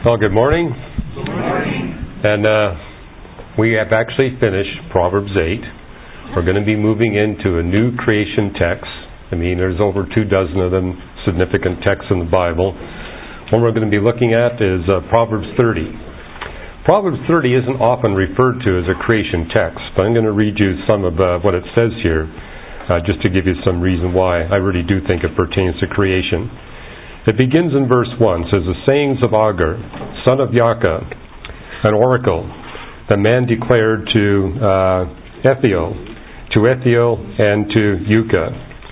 Well, good morning. Good morning. And we have actually finished Proverbs 8. We're going to be moving into a new creation text. I mean, there's over 24 of them, significant texts in the Bible. One we're going to be looking at is Proverbs 30. Proverbs 30 isn't often referred to as a creation text, but I'm going to read you some of what it says here, just to give you some reason why I really do think it pertains to creation. It begins in verse 1. It says, "The sayings of Agur, son of Yaka, an oracle, the man declared to Ethiel, and to Uka."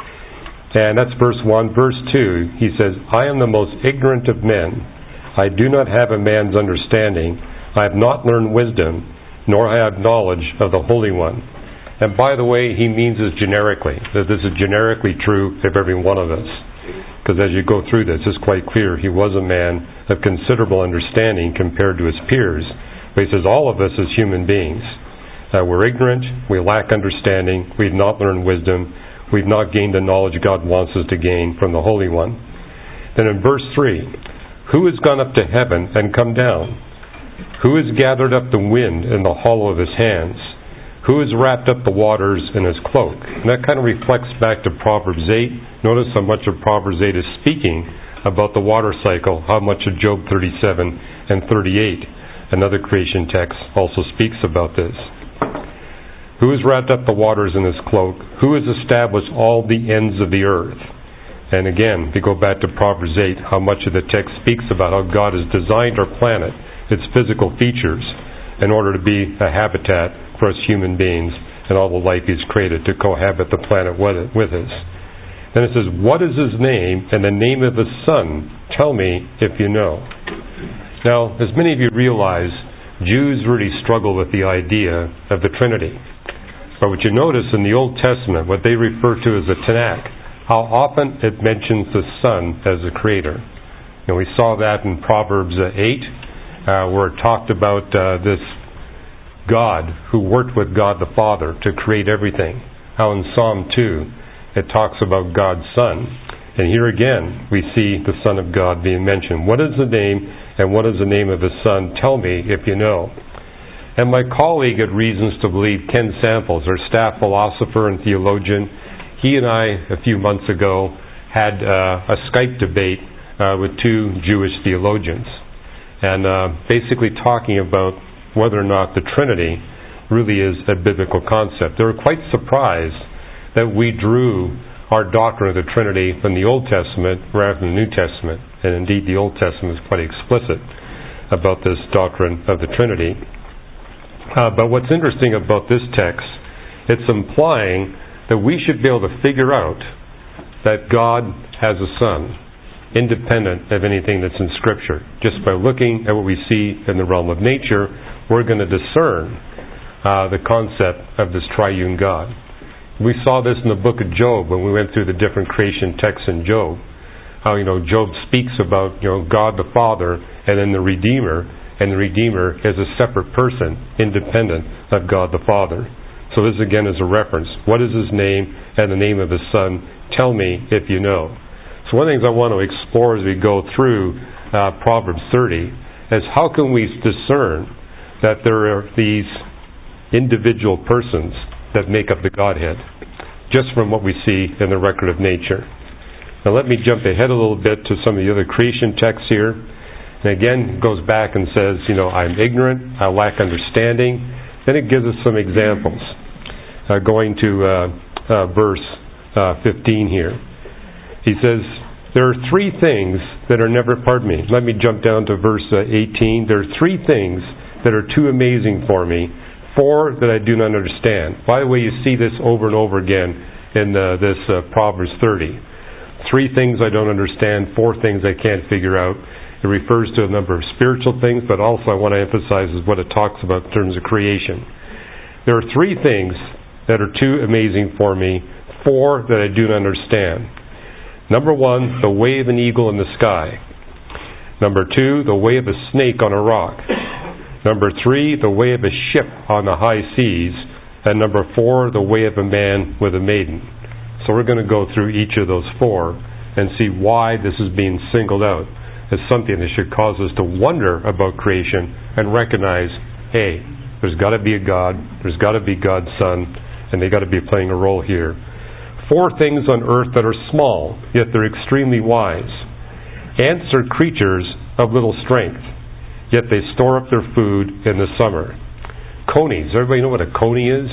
And that's verse 1. Verse 2, he says, "I am the most ignorant of men. I do not have a man's understanding. I have not learned wisdom, nor have knowledge of the Holy One." And by the way, he means this generically, that this is generically true of every one of us. Because as you go through this, it's quite clear he was a man of considerable understanding compared to his peers. But he says all of us as human beings, we're ignorant, we lack understanding, we've not learned wisdom, we've not gained the knowledge God wants us to gain from the Holy One. Then in verse 3, "Who has gone up to heaven and come down? Who has gathered up the wind in the hollow of his hands? Who has wrapped up the waters in his cloak?" And that kind of reflects back to Proverbs 8. Notice how much of Proverbs 8 is speaking about the water cycle, how much of Job 37 and 38. Another creation text also speaks about this. "Who has wrapped up the waters in his cloak? Who has established all the ends of the earth?" And again, if you go back to Proverbs 8, how much of the text speaks about how God has designed our planet, its physical features, in order to be a habitat for us human beings and all the life He's created to cohabit the planet with us. Then it says, "What is His name and the name of His Son? Tell me if you know." Now, as many of you realize, Jews really struggle with the idea of the Trinity. But what you notice in the Old Testament, what they refer to as the Tanakh, how often it mentions the Son as the Creator. And we saw that in Proverbs 8, where it talked about this God who worked with God the Father to create everything. How in Psalm 2 it talks about God's Son. And here again we see the Son of God being mentioned. What is the name and what is the name of His Son? Tell me if you know. And my colleague at Reasons to Believe, Ken Samples, our staff philosopher and theologian, he and I a few months ago had a Skype debate with two Jewish theologians. And basically talking about whether or not the Trinity really is a biblical concept. They were quite surprised that we drew our doctrine of the Trinity from the Old Testament rather than the New Testament. And indeed the Old Testament is quite explicit about this doctrine of the Trinity. But what's interesting about this text, it's implying that we should be able to figure out that God has a Son, independent of anything that's in Scripture. Just by looking at what we see in the realm of nature, we're going to discern the concept of this triune God. We saw this in the book of Job when we went through the different creation texts in Job. How Job speaks about God the Father and then the Redeemer, and the Redeemer is a separate person, independent of God the Father. So this again is a reference. What is His name and the name of His Son? Tell me if you know. So one of the things I want to explore as we go through Proverbs 30 is how can we discern that there are these individual persons that make up the Godhead, just from what we see in the record of nature. Now let me jump ahead a little bit to some of the other creation texts here. And again, it goes back and says, I'm ignorant, I lack understanding. Then it gives us some examples. Going to verse 15 here. He says, there are three things that are never, let me jump down to verse 18. There are three things that are too amazing for me, four that I do not understand. By the way, you see this over and over again in this Proverbs 30. Three things I don't understand, four things I can't figure out. It refers to a number of spiritual things, but also I want to emphasize is what it talks about in terms of creation. There are three things that are too amazing for me, four that I do not understand. Number one, the way of an eagle in the sky. Number two, the way of a snake on a rock. Number three, the way of a ship on the high seas. And number four, the way of a man with a maiden. So we're going to go through each of those four and see why this is being singled out as something that should cause us to wonder about creation and recognize, hey, there's got to be a God, there's got to be God's Son, and they got to be playing a role here. 4 things on earth that are small, yet they're extremely wise. Ants are creatures of little strength, yet they store up their food in the summer. Conies. Everybody know what a coney is?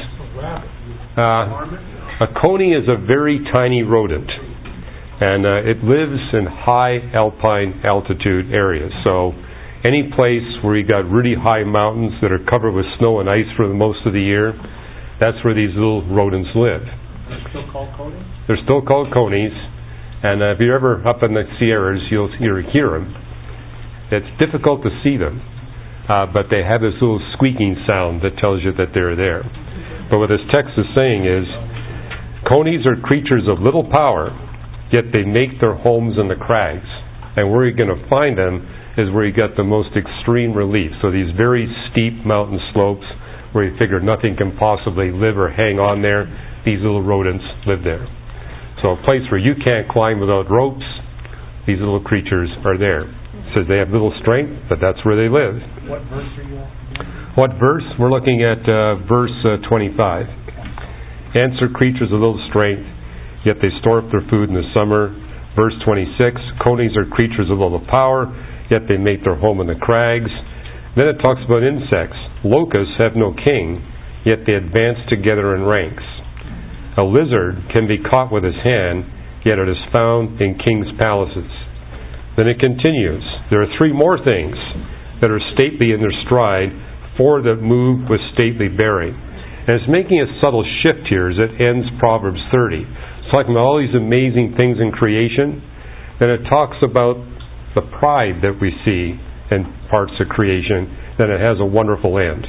A coney is a very tiny rodent, and it lives in high alpine altitude areas. So any place where you got really high mountains that are covered with snow and ice for the most of the year, that's where these little rodents live. They're still called conies? They're still called conies, and if you're ever up in the Sierras, you'll hear them. It's difficult to see them, but they have this little squeaking sound that tells you that they're there. But what this text is saying is, conies are creatures of little power, yet they make their homes in the crags. And where you're going to find them is where you get the most extreme relief. So these very steep mountain slopes where you figure nothing can possibly live or hang on there, these little rodents live there. So a place where you can't climb without ropes, these little creatures are there. It says they have little strength, but that's where they live. What verse are you at? What verse? We're looking at verse 25. Ants are creatures of little strength, yet they store up their food in the summer. Verse 26, conies are creatures of little power, yet they make their home in the crags. Then it talks about insects. Locusts have no king, yet they advance together in ranks. A lizard can be caught with his hand, yet it is found in kings' palaces. Then it continues. There are 3 more things that are stately in their stride, 4 that move with stately bearing. And it's making a subtle shift here as it ends Proverbs 30. It's talking about all these amazing things in creation. Then it talks about the pride that we see in parts of creation. Then it has a wonderful end.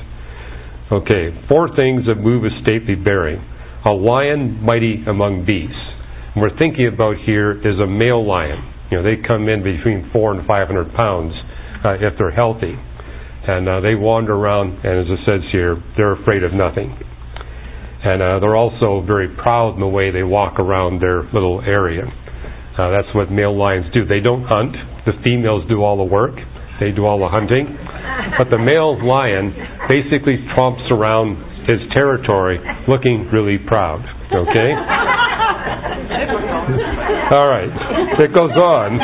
Okay, 4 things that move with stately bearing. A lion mighty among beasts. And we're thinking about here is a male lion. They come in between 400 and 500 pounds if they're healthy. And they wander around, and as it says here, they're afraid of nothing. And they're also very proud in the way they walk around their little area. That's what male lions do. They don't hunt. The females do all the work. They do all the hunting. But the male lion basically tromps around his territory looking really proud. Okay? All right. It goes on.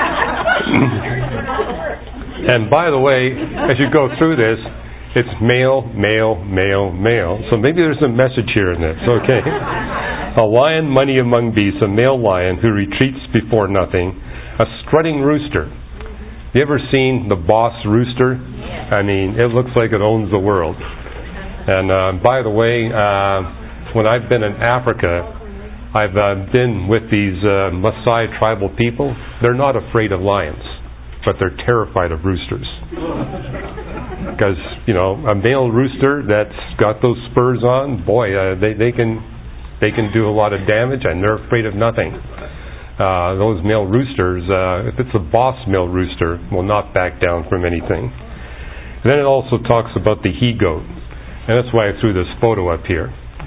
And by the way, as you go through this, it's male, male, male, male. So maybe there's a message here in this. Okay. A lion mighty among beasts, a male lion who retreats before nothing, a strutting rooster. You ever seen the boss rooster? I mean, it looks like it owns the world. And by the way, when I've been in Africa, I've been with these Maasai tribal people. They're not afraid of lions, but they're terrified of roosters. Because, a male rooster that's got those spurs on, boy, they can do a lot of damage, and they're afraid of nothing. Those male roosters, if it's a boss male rooster, will not back down from anything. And then it also talks about the he-goat. And that's why I threw this photo up here.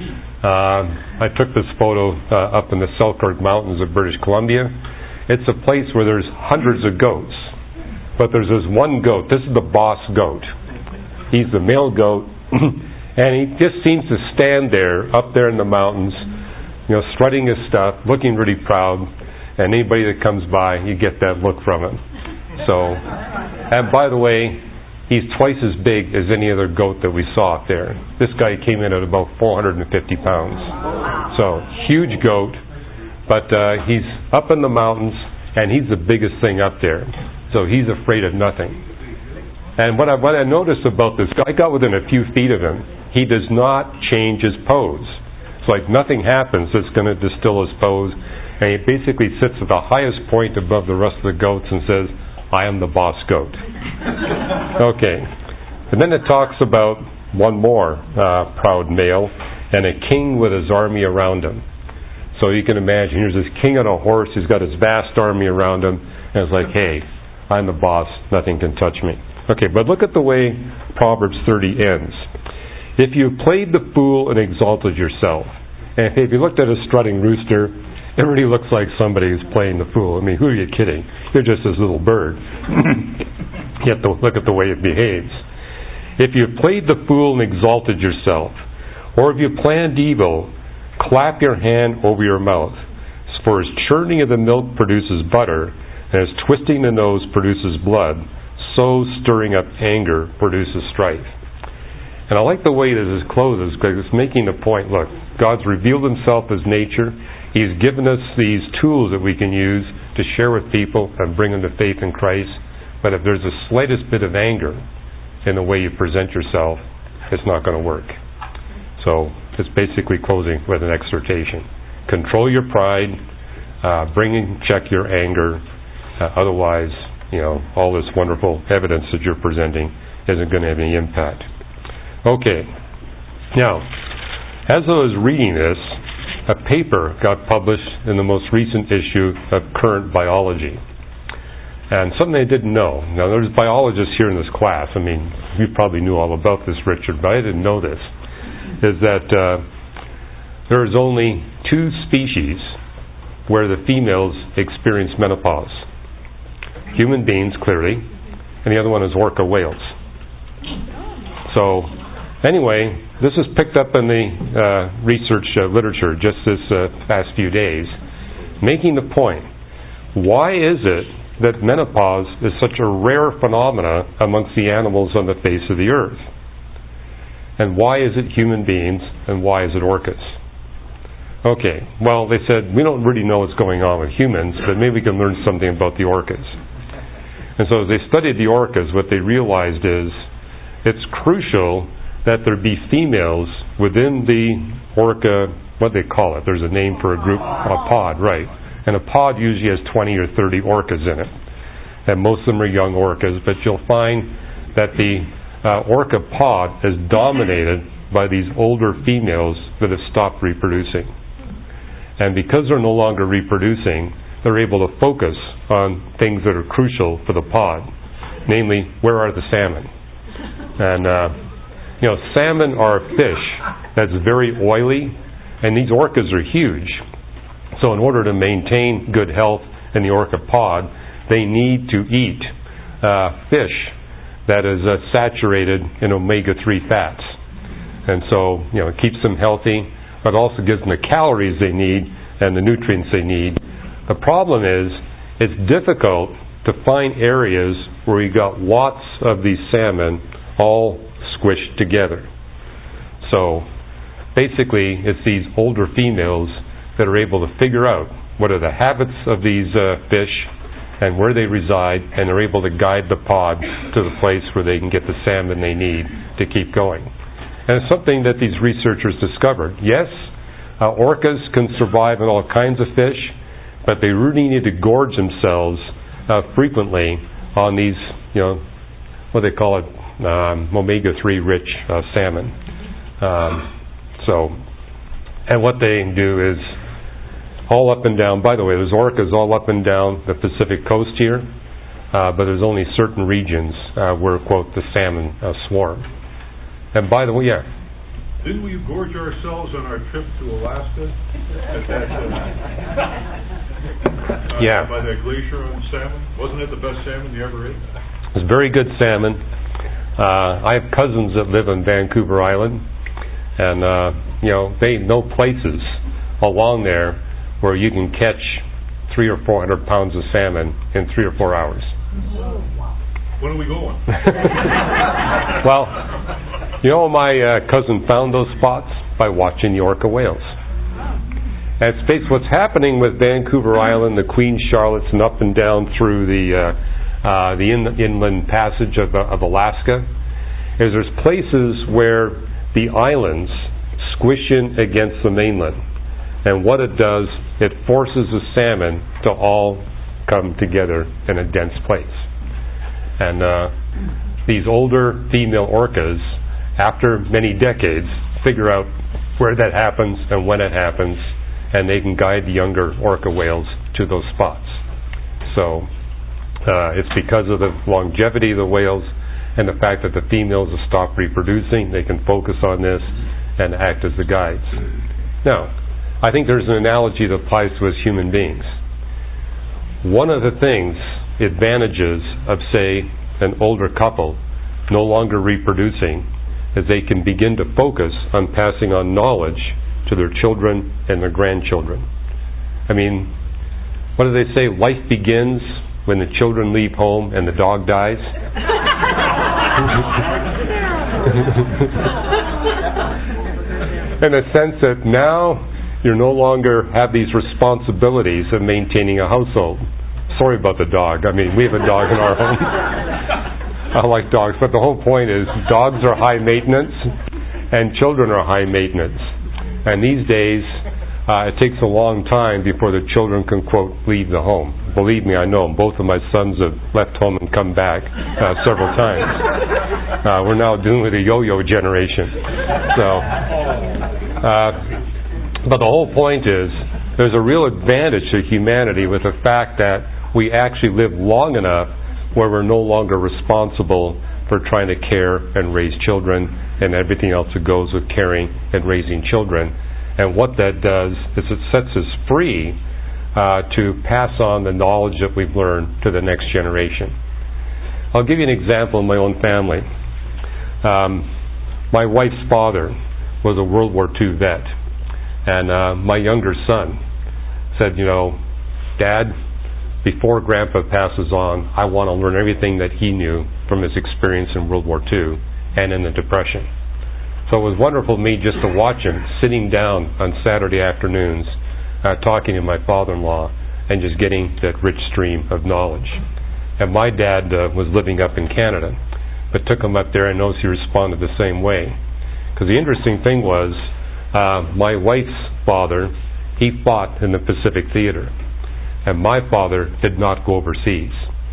I took this photo up in the Selkirk Mountains of British Columbia. It's a place where there's hundreds of goats. But there's this one goat. This is the boss goat. He's the male goat. And he just seems to stand there, up there in the mountains, strutting his stuff, looking really proud. And anybody that comes by, you get that look from him. So, and by the way, he's twice as big as any other goat that we saw up there. This guy came in at about 450 pounds. So, huge goat. But he's up in the mountains, and he's the biggest thing up there. So he's afraid of nothing. And what I noticed about this guy, I got within a few feet of him. He does not change his pose. It's like nothing happens that's going to distill his pose. And he basically sits at the highest point above the rest of the goats and says, I am the boss goat. Okay. And then it talks about one more proud male and a king with his army around him. So you can imagine, here's this king on a horse. He's got his vast army around him. And it's like, hey, I'm the boss. Nothing can touch me. Okay, but look at the way Proverbs 30 ends. If you played the fool and exalted yourself, and if you looked at a strutting rooster It really looks like somebody who's playing the fool. I mean, who are you kidding? You're just this little bird. You have to look at the way it behaves. If you played the fool and exalted yourself, or if you planned evil, clap your hand over your mouth. For as churning of the milk produces butter, and as twisting the nose produces blood, so stirring up anger produces strife. And I like the way that this closes, because it's making the point, look, God's revealed himself as nature. He's given us these tools that we can use to share with people and bring them to faith in Christ. But if there's the slightest bit of anger in the way you present yourself, it's not going to work. So it's basically closing with an exhortation. Control your pride, bring in check your anger. Otherwise, all this wonderful evidence that you're presenting isn't going to have any impact. Okay. Now, as I was reading this, a paper got published in the most recent issue of Current Biology. And something I didn't know. Now, there's biologists here in this class. I mean, you probably knew all about this, Richard, but I didn't know this. Is that there's only 2 species where the females experience menopause. Human beings, clearly, and the other one is orca whales. So, anyway, this is picked up in the research literature just this past few days, making the point, why is it that menopause is such a rare phenomena amongst the animals on the face of the earth? And why is it human beings, and why is it orcas? Okay, well, they said, we don't really know what's going on with humans, but maybe we can learn something about the orcas. And so as they studied the orcas, what they realized is it's crucial that there be females within the orca, what they call it. There's a name for a group, a pod, right. And a pod usually has 20 or 30 orcas in it. And most of them are young orcas, but you'll find that the orca pod is dominated by these older females that have stopped reproducing. And because they're no longer reproducing, they're able to focus on things that are crucial for the pod. Namely, where are the salmon? And, salmon are a fish that's very oily, and these orcas are huge. So in order to maintain good health in the orca pod, they need to eat fish that is saturated in omega-3 fats. And so, it keeps them healthy, but also gives them the calories they need and the nutrients they need. The problem is, it's difficult to find areas where you got lots of these salmon all squished together. So, basically, it's these older females that are able to figure out what are the habits of these fish and where they reside, and they're able to guide the pod to the place where they can get the salmon they need to keep going. And it's something that these researchers discovered. Yes, orcas can survive in all kinds of fish, but they really need to gorge themselves frequently on these, what they call it, omega-3 rich salmon. And what they do is all up and down. By the way, there's orcas all up and down the Pacific coast here, but there's only certain regions where, quote, the salmon swarm. And by the way, yeah. Didn't we gorge ourselves on our trip to Alaska? Yeah. By that glacier on salmon? Wasn't it the best salmon you ever ate? It was very good salmon. I have cousins that live on Vancouver Island, and they know places along there where you can catch 300 or 400 pounds of salmon in 3 or 4 hours. When are we going? Well, my cousin found those spots by watching the orca whales. And it's basically what's happening with Vancouver Island, the Queen Charlottes, and up and down through the inland passage of Alaska, is there's places where the islands squish in against the mainland. And what it does, it forces the salmon to all come together in a dense place. And these older female orcas, after many decades, figure out where that happens and when it happens, and they can guide the younger orca whales to those spots. So it's because of the longevity of the whales and the fact that the females have stopped reproducing. They can focus on this and act as the guides. Now, I think there's an analogy that applies to us human beings. One of the advantages of, say, an older couple no longer reproducing is they can begin to focus on passing on knowledge to their children and their grandchildren. I mean, what do they say? Life begins when the children leave home and the dog dies. In a sense that now you no longer have these responsibilities of maintaining a household. Sorry about the dog. I mean, we have a dog in our home. I like dogs, but the whole point is dogs are high maintenance and children are high maintenance. And these days, it takes a long time before the children can, quote, leave the home. Believe me, I know them. Both of my sons have left home and come back several times. We're now dealing with a yo-yo generation. But the whole point is, there's a real advantage to humanity with the fact that we actually live long enough where we're no longer responsible for trying to care and raise children and everything else that goes with caring and raising children. And what that does is it sets us free to pass on the knowledge that we've learned to the next generation. I'll give you an example in my own family. My wife's father was a World War II vet. And my younger son said, Dad, before Grandpa passes on, I want to learn everything that he knew from his experience in World War II and in the Depression. So it was wonderful to me just to watch him sitting down on Saturday afternoons talking to my father-in-law and just getting that rich stream of knowledge. And my dad was living up in Canada, but took him up there and noticed he responded the same way. Because the interesting thing was, my wife's father, he fought in the Pacific Theater. And my father did not go overseas.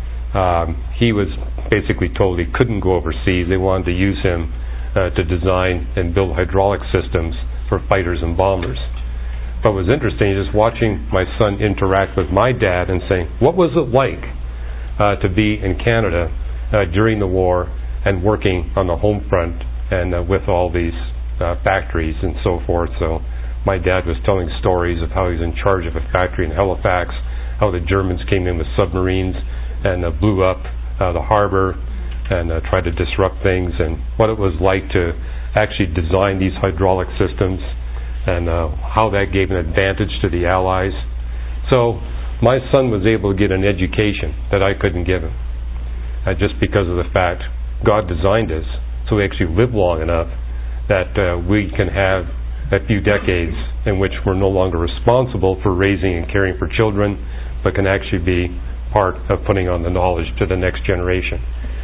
He was basically told he couldn't go overseas. They wanted to use him to design and build hydraulic systems for fighters and bombers. But it was interesting just watching my son interact with my dad and saying, what was it like to be in Canada during the war and working on the home front and with all these factories and so forth. So my dad was telling stories of how he was in charge of a factory in Halifax, how the Germans came in with submarines and blew up the harbor and tried to disrupt things, and what it was like to actually design these hydraulic systems and how that gave an advantage to the Allies. So my son was able to get an education that I couldn't give him, just because of the fact God designed us so we actually live long enough that we can have a few decades in which we're no longer responsible for raising and caring for children, but can actually be part of putting on the knowledge to the next generation.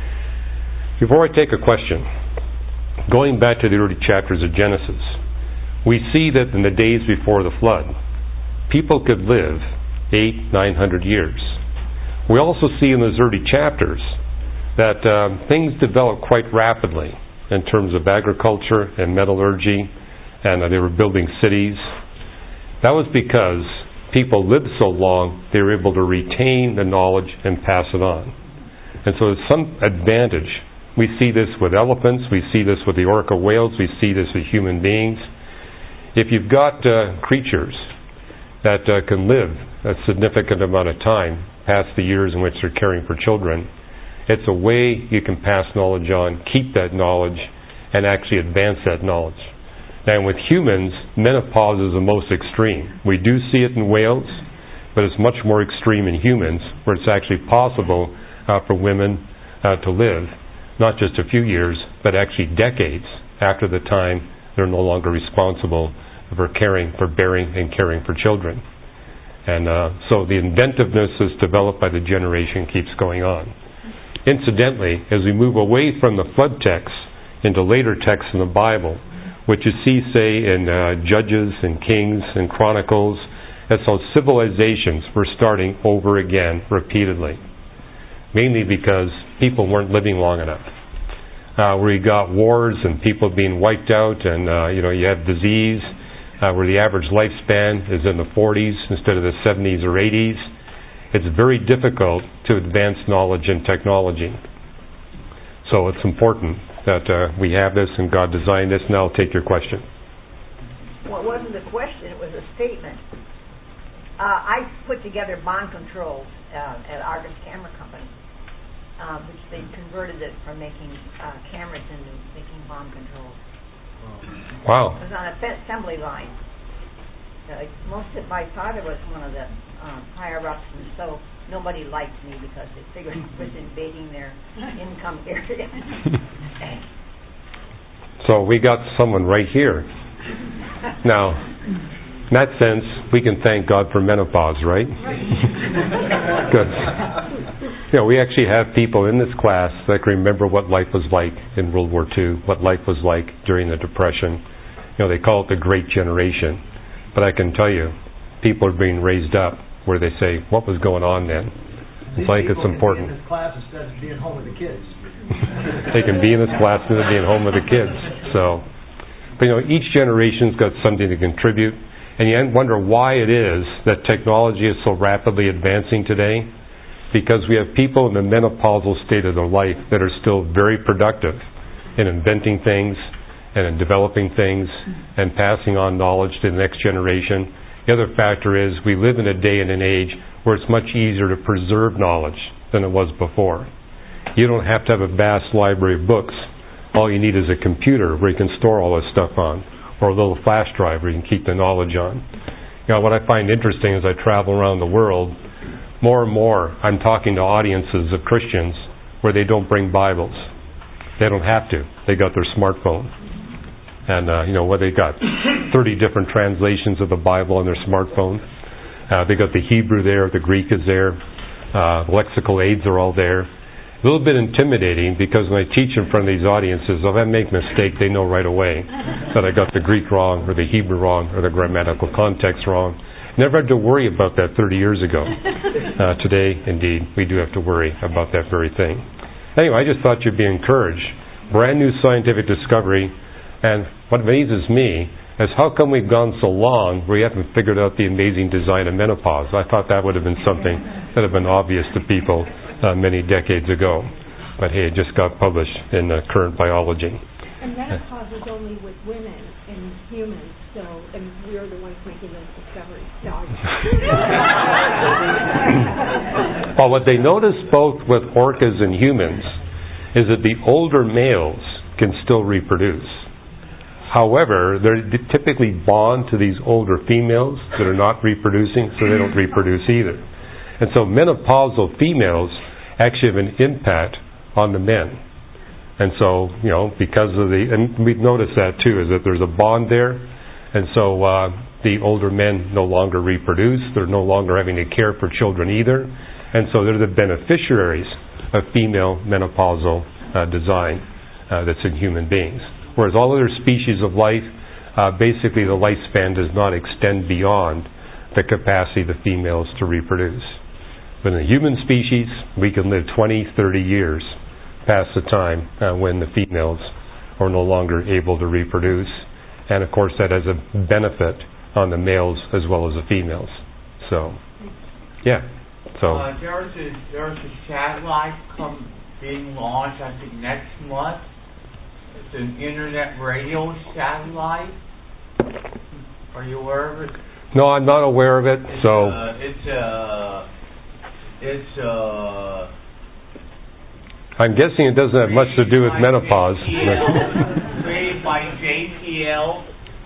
Before I take a question, going back to the early chapters of Genesis, we see that in the days before the flood, people could live 800-900 years. We also see in those early chapters that things developed quite rapidly in terms of agriculture and metallurgy, and they were building cities. That was because people lived so long, they were able to retain the knowledge and pass it on. And so there's some advantage. We see this with elephants, we see this with the orca whales, we see this with human beings. If you've got creatures that can live a significant amount of time past the years in which they're caring for children, it's a way you can pass knowledge on, keep that knowledge, and actually advance that knowledge. And with humans, menopause is the most extreme. We do see it in whales, but it's much more extreme in humans, where it's actually possible for women to live not just a few years, but actually decades after the time they're no longer responsible for bearing and caring for children. And so the inventiveness is developed by the generation keeps going on. Incidentally, as we move away from the flood texts into later texts in the Bible, which you see, say, in Judges and Kings and Chronicles, that's how civilizations were starting over again repeatedly. Mainly because people weren't living long enough. Where you got wars and people being wiped out, and you have disease, where the average lifespan is in the 40s instead of the 70s or 80s. It's very difficult to advance knowledge and technology. So it's important that we have this and God designed this. Now I'll take your question. Well, it wasn't a question, it was a statement. I put together bond controls at Argus Camera Company, which they converted it from making cameras into making bomb controls. Wow. It was on a assembly line. My father was one of the higher-ups, and so nobody liked me because they figured I was invading their income area. So we got someone right here. Now, in that sense, we can thank God for menopause, right? Good. We actually have people in this class that can remember what life was like in World War II, what life was like during the Depression. They call it the Great Generation. But I can tell you, people are being raised up where they say, what was going on then? It's like it's important. They can be in this class instead of being home with the kids. They can be in this class instead of being home with the kids. But each generation's got something to contribute. And you wonder why it is that technology is so rapidly advancing today. Because we have people in the menopausal state of their life that are still very productive in inventing things and in developing things and passing on knowledge to the next generation. The other factor is we live in a day and an age where it's much easier to preserve knowledge than it was before. You don't have to have a vast library of books. All you need is a computer where you can store all this stuff on, or a little flash drive where you can keep the knowledge on. What I find interesting as I travel around the world, more and more I'm talking to audiences of Christians where they don't bring Bibles. They don't have to. They got their smartphone. And, where they got 30 different translations of the Bible on their smartphone. They got the Hebrew there, the Greek is there, lexical aids are all there. A little bit intimidating because when I teach in front of these audiences, if I make a mistake, they know right away that I got the Greek wrong or the Hebrew wrong or the grammatical context wrong. Never had to worry about that 30 years ago. Today, indeed, we do have to worry about that very thing. Anyway, I just thought you'd be encouraged. Brand new scientific discovery. And what amazes me is how come we've gone so long where we haven't figured out the amazing design of menopause. I thought that would have been something that would have been obvious to people many decades ago. But hey, it just got published in Current Biology. And menopause is only with women and humans, and we're the ones making those discoveries. Well, what they notice both with orcas and humans is that the older males can still reproduce. However, they typically bond to these older females that are not reproducing, so they don't reproduce either. And so menopausal females actually have an impact on the men. And so, because of and we've noticed that too, is that there's a bond there. And so the older men no longer reproduce. They're no longer having to care for children either. And so they're the beneficiaries of female menopausal design that's in human beings. Whereas all other species of life, basically the lifespan does not extend beyond the capacity of the females to reproduce. But in the human species, we can live 20, 30 years past the time when the females are no longer able to reproduce. And of course that has a benefit on the males as well as the females. So, yeah. So there's a satellite being launched, I think, next month. It's an internet radio satellite. Are you aware of it? No, I'm not aware of it. I'm guessing it doesn't have much to do with menopause. Created by JPL.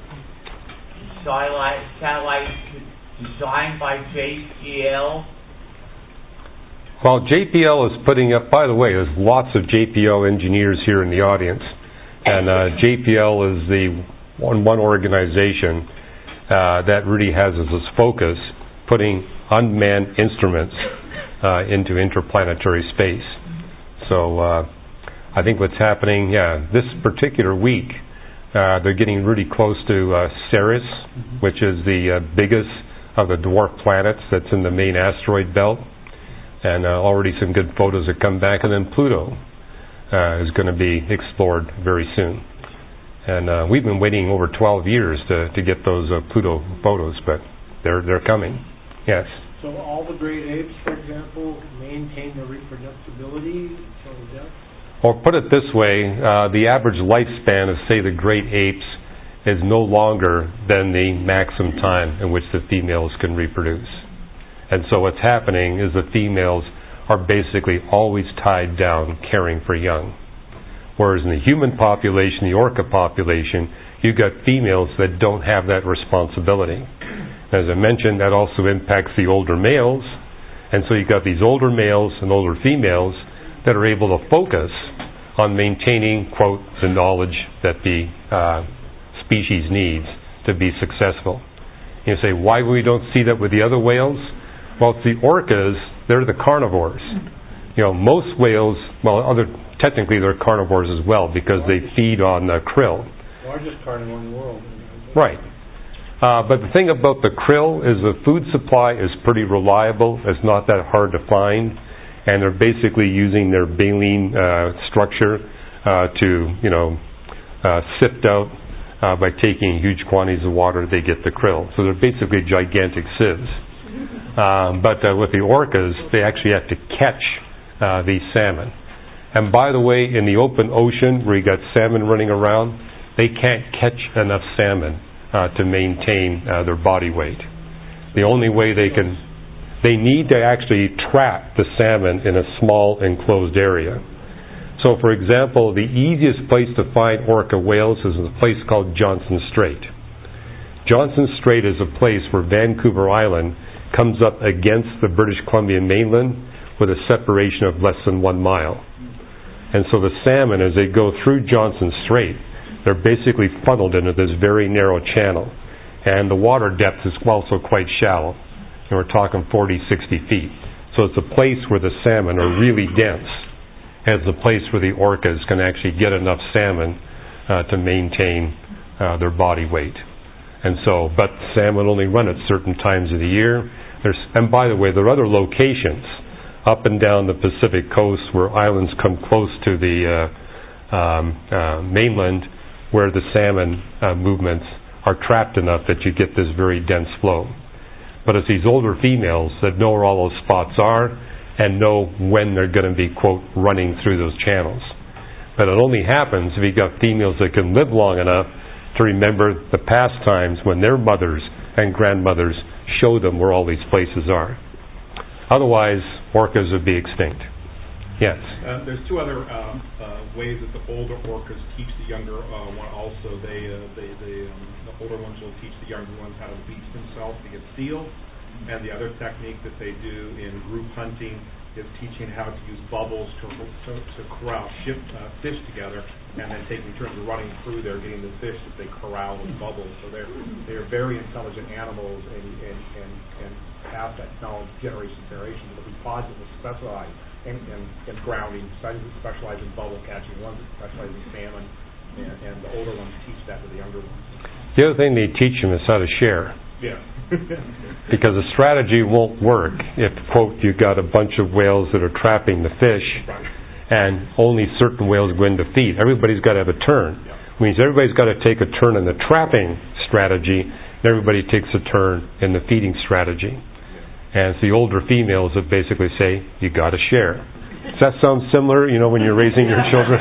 Satellite designed by JPL. Well, JPL is putting up, by the way, there's lots of JPL engineers here in the audience. And JPL is the one organization that really has as its focus putting unmanned instruments into interplanetary space. So I think what's happening, this particular week, they're getting really close to Ceres, which is the biggest of the dwarf planets that's in the main asteroid belt. And already some good photos have come back. And then Pluto is going to be explored very soon. And we've been waiting over 12 years to get those Pluto photos, but they're coming. Yes. So all the great apes, for example, maintain their reproducibility until death? Or put it this way, the average lifespan of, say, the great apes is no longer than the maximum time in which the females can reproduce. And so what's happening is the females are basically always tied down caring for young. Whereas in the human population, the orca population, you've got females that don't have that responsibility. As I mentioned, that also impacts the older males. And so you've got these older males and older females that are able to focus on maintaining, quote, the knowledge that the species needs to be successful. You say, why we don't see that with the other whales? Well, it's the orcas, they're the carnivores. Most whales, technically they're carnivores as well because they feed on krill. Largest carnivore in the world. Right. But the thing about the krill is the food supply is pretty reliable. It's not that hard to find. And they're basically using their baleen structure to, sift out by taking huge quantities of water, they get the krill. So they're basically gigantic sieves. But with the orcas, they actually have to catch these salmon. And by the way, in the open ocean where you got salmon running around, they can't catch enough salmon to maintain their body weight. The only way they need to actually trap the salmon in a small enclosed area. So for example, the easiest place to find orca whales is a place called Johnson Strait. Johnson Strait is a place where Vancouver Island comes up against the British Columbia mainland with a separation of less than 1 mile. And so the salmon, as they go through Johnson Strait, they're basically funneled into this very narrow channel. And the water depth is also quite shallow. And we're talking 40, 60 feet. So it's a place where the salmon are really dense. And it's a place where the orcas can actually get enough salmon to maintain their body weight. And so, but salmon only run at certain times of the year. And by the way, there are other locations up and down the Pacific coast where islands come close to the mainland where the salmon movements are trapped enough that you get this very dense flow. But it's these older females that know where all those spots are and know when they're going to be, quote, running through those channels. But it only happens if you've got females that can live long enough to remember the past times when their mothers and grandmothers showed them where all these places are. Otherwise, orcas would be extinct. Yes? There's two other ways that the older orcas teach the younger one also. The older ones will teach the younger ones how to beat themselves to get seals. And the other technique that they do in group hunting is teaching how to use bubbles to corral fish together, and then taking turns of running through there, getting the fish that they corral with bubbles. So they're very intelligent animals and have that knowledge generation to generation. They'll be pods that will specialize in grounding, specialize in bubble catching, ones that specialize in salmon, and the older ones teach that to the younger ones. The other thing they teach them is how to share. Yeah. Because the strategy won't work if, quote, you've got a bunch of whales that are trapping the fish, right, and only certain whales go in to feed. Everybody's got to have a turn. Yeah. It means everybody's got to take a turn in the trapping strategy, and everybody takes a turn in the feeding strategy. And it's the older females that basically say, you got to share. Does that sound similar, when you're raising your children?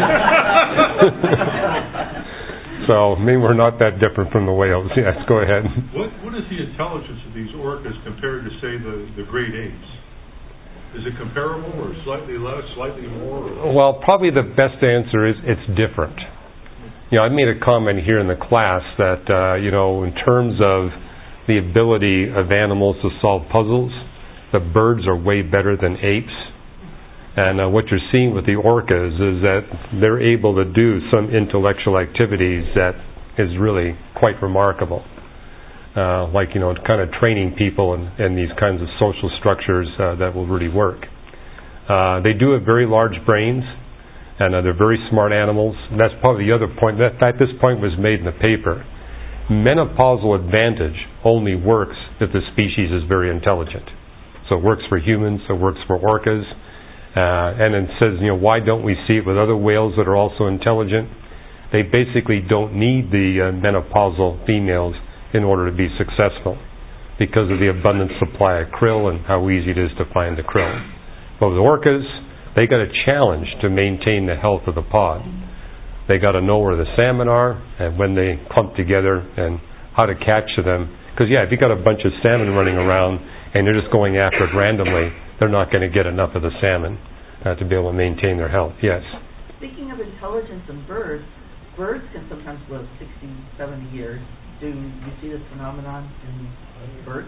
So maybe we're not that different from the whales. Yes, go ahead. What is the intelligence of these orcas compared to, say, the great apes? Is it comparable or slightly less, slightly more? Well, probably the best answer is it's different. I made a comment here in the class that, in terms of the ability of animals to solve puzzles, the birds are way better than apes. And what you're seeing with the orcas is that they're able to do some intellectual activities that is really quite remarkable. Like, kind of training people in these kinds of social structures that will really work. They do have very large brains, and they're very smart animals. And that's probably the other point. That this point was made in the paper. Menopausal advantage only works if the species is very intelligent. So it works for humans, it works for orcas. And it says, why don't we see it with other whales that are also intelligent? They basically don't need the menopausal females in order to be successful because of the abundant supply of krill and how easy it is to find the krill. But with orcas, they got a challenge to maintain the health of the pod. They got to know where the salmon are and when they clump together and how to catch them. Because, if you got a bunch of salmon running around and they're just going after it randomly, they're not going to get enough of the salmon to be able to maintain their health. Yes? Speaking of intelligence in birds can sometimes live 60, 70 years. Do you see this phenomenon in birds?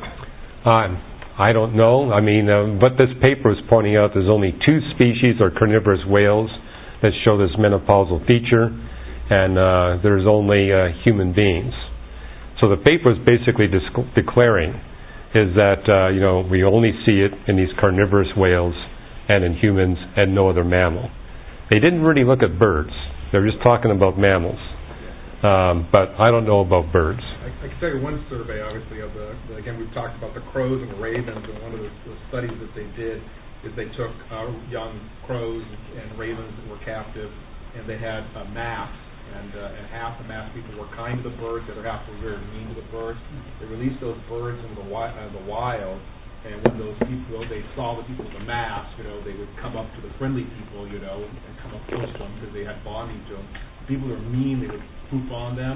I don't know. I mean, what this paper is pointing out, there's only 2 species of carnivorous whales that show this menopausal feature, and there's only human beings. So the paper is basically declaring is that we only see it in these carnivorous whales and in humans and no other mammal. They didn't really look at birds. They're just talking about mammals. But I don't know about birds. I can tell you one survey, obviously, of again, we've talked about the crows and the ravens, and one of the studies that they did is they took young crows and ravens that were captive, and they had masks, and half the masked people were kind to the birds, the other half were very mean to the birds. They released those birds into the wild, and when those people, they saw the people with the masks, they would come up to the friendly people, and come up close to them because they had bonding to them. People that were mean, they would poop on them.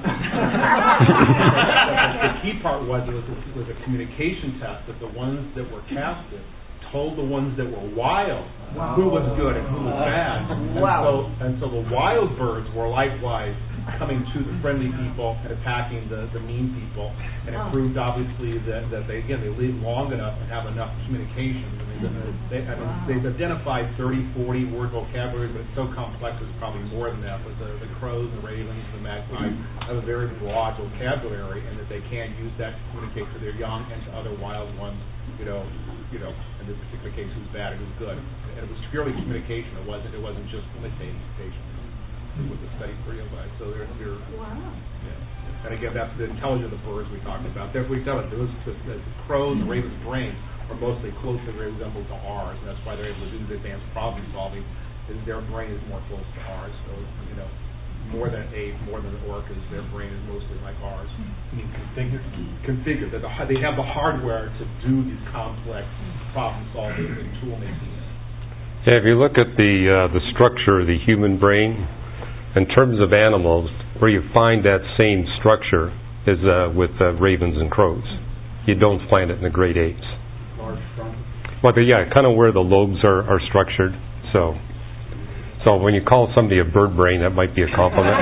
The key part was it was a communication test that the ones that were captive told the ones that were wild who was good and who was bad. And so the wild birds were likewise coming to the friendly people and attacking the mean people. And it proved obviously that they live long enough and have enough communication. They've identified 30, 40 word vocabulary, but it's so complex it's probably more than that. But the crows, the ravens, the magpies have a very broad vocabulary, and that they can use that to communicate to their young and to other wild ones, in this particular case, who's bad and who's good. And it was purely communication. It wasn't just imitating. It was a study for real life. So they're wow. Yeah. And again, that's the intelligence of the birds we talked about. Therefore, we tell it, the crows and ravens' brains are mostly closely resembled to ours, and that's why they're able to do the advanced problem solving. Is their brain is more close to ours. So more than the orcas, their brain is mostly like ours. Configured. That they have the hardware to do these complex problem solving and tool making. Yeah, if you look at the structure of the human brain, in terms of animals, where you find that same structure is with ravens and crows. You don't find it in the great apes. Large frontal. Well, kind of where the lobes are structured. So when you call somebody a bird brain, that might be a compliment.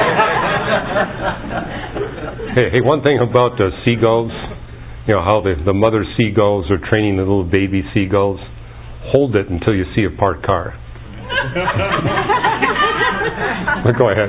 Hey, one thing about seagulls, how the mother seagulls are training the little baby seagulls. Hold it until you see a parked car. Go ahead.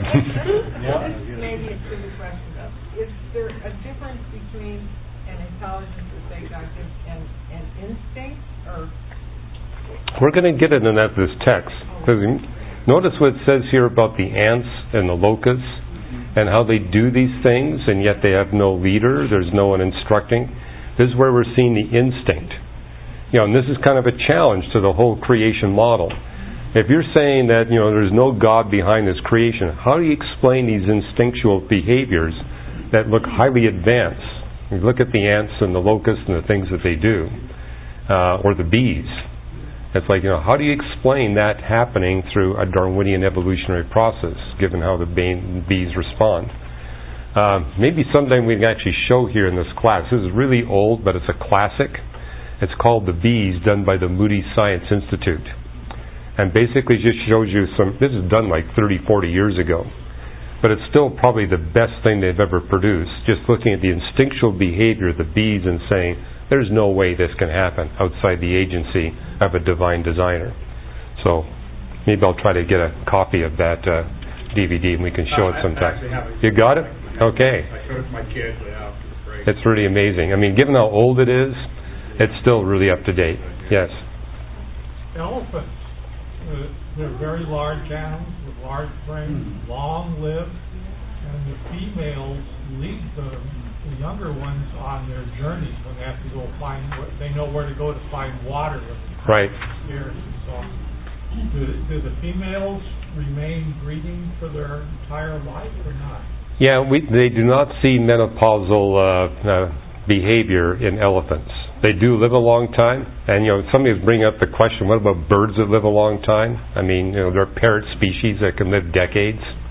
Maybe a silly question. Is there a difference between an intelligence, as they got this, and an instinct, or? We're going to get into that this text. Notice what it says here about the ants and the locusts and how they do these things, and yet they have no leader. There's no one instructing. This is where we're seeing the instinct. And this is kind of a challenge to the whole creation model. If you're saying that, there's no God behind this creation, how do you explain these instinctual behaviors that look highly advanced? You look at the ants and the locusts and the things that they do, or the bees. It's like, how do you explain that happening through a Darwinian evolutionary process, given how the bees respond? Maybe sometime we can actually show here in this class. This is really old, but it's a classic. It's called The Bees, done by the Moody Science Institute. And basically just shows you this is done like 30, 40 years ago. But it's still probably the best thing they've ever produced, just looking at the instinctual behavior of the bees and saying, there's no way this can happen outside the agency of a divine designer. So maybe I'll try to get a copy of that DVD and we can show it sometime. You got it? Okay. I showed it to my kids. Yeah, it's great. It's really amazing. I mean, given how old it is, it's still really up to date. Yes. Elephants, they're very large animals with large brains, long-lived, and the females lead the younger ones on their journeys when they have to go they know where to go to find water. Right. Years and so on. Do the females remain breeding for their entire life or not? Yeah, they do not see menopausal behavior in elephants. They do live a long time, and somebody was bringing up the question, what about birds that live a long time? I mean, there are parrot species that can live decades.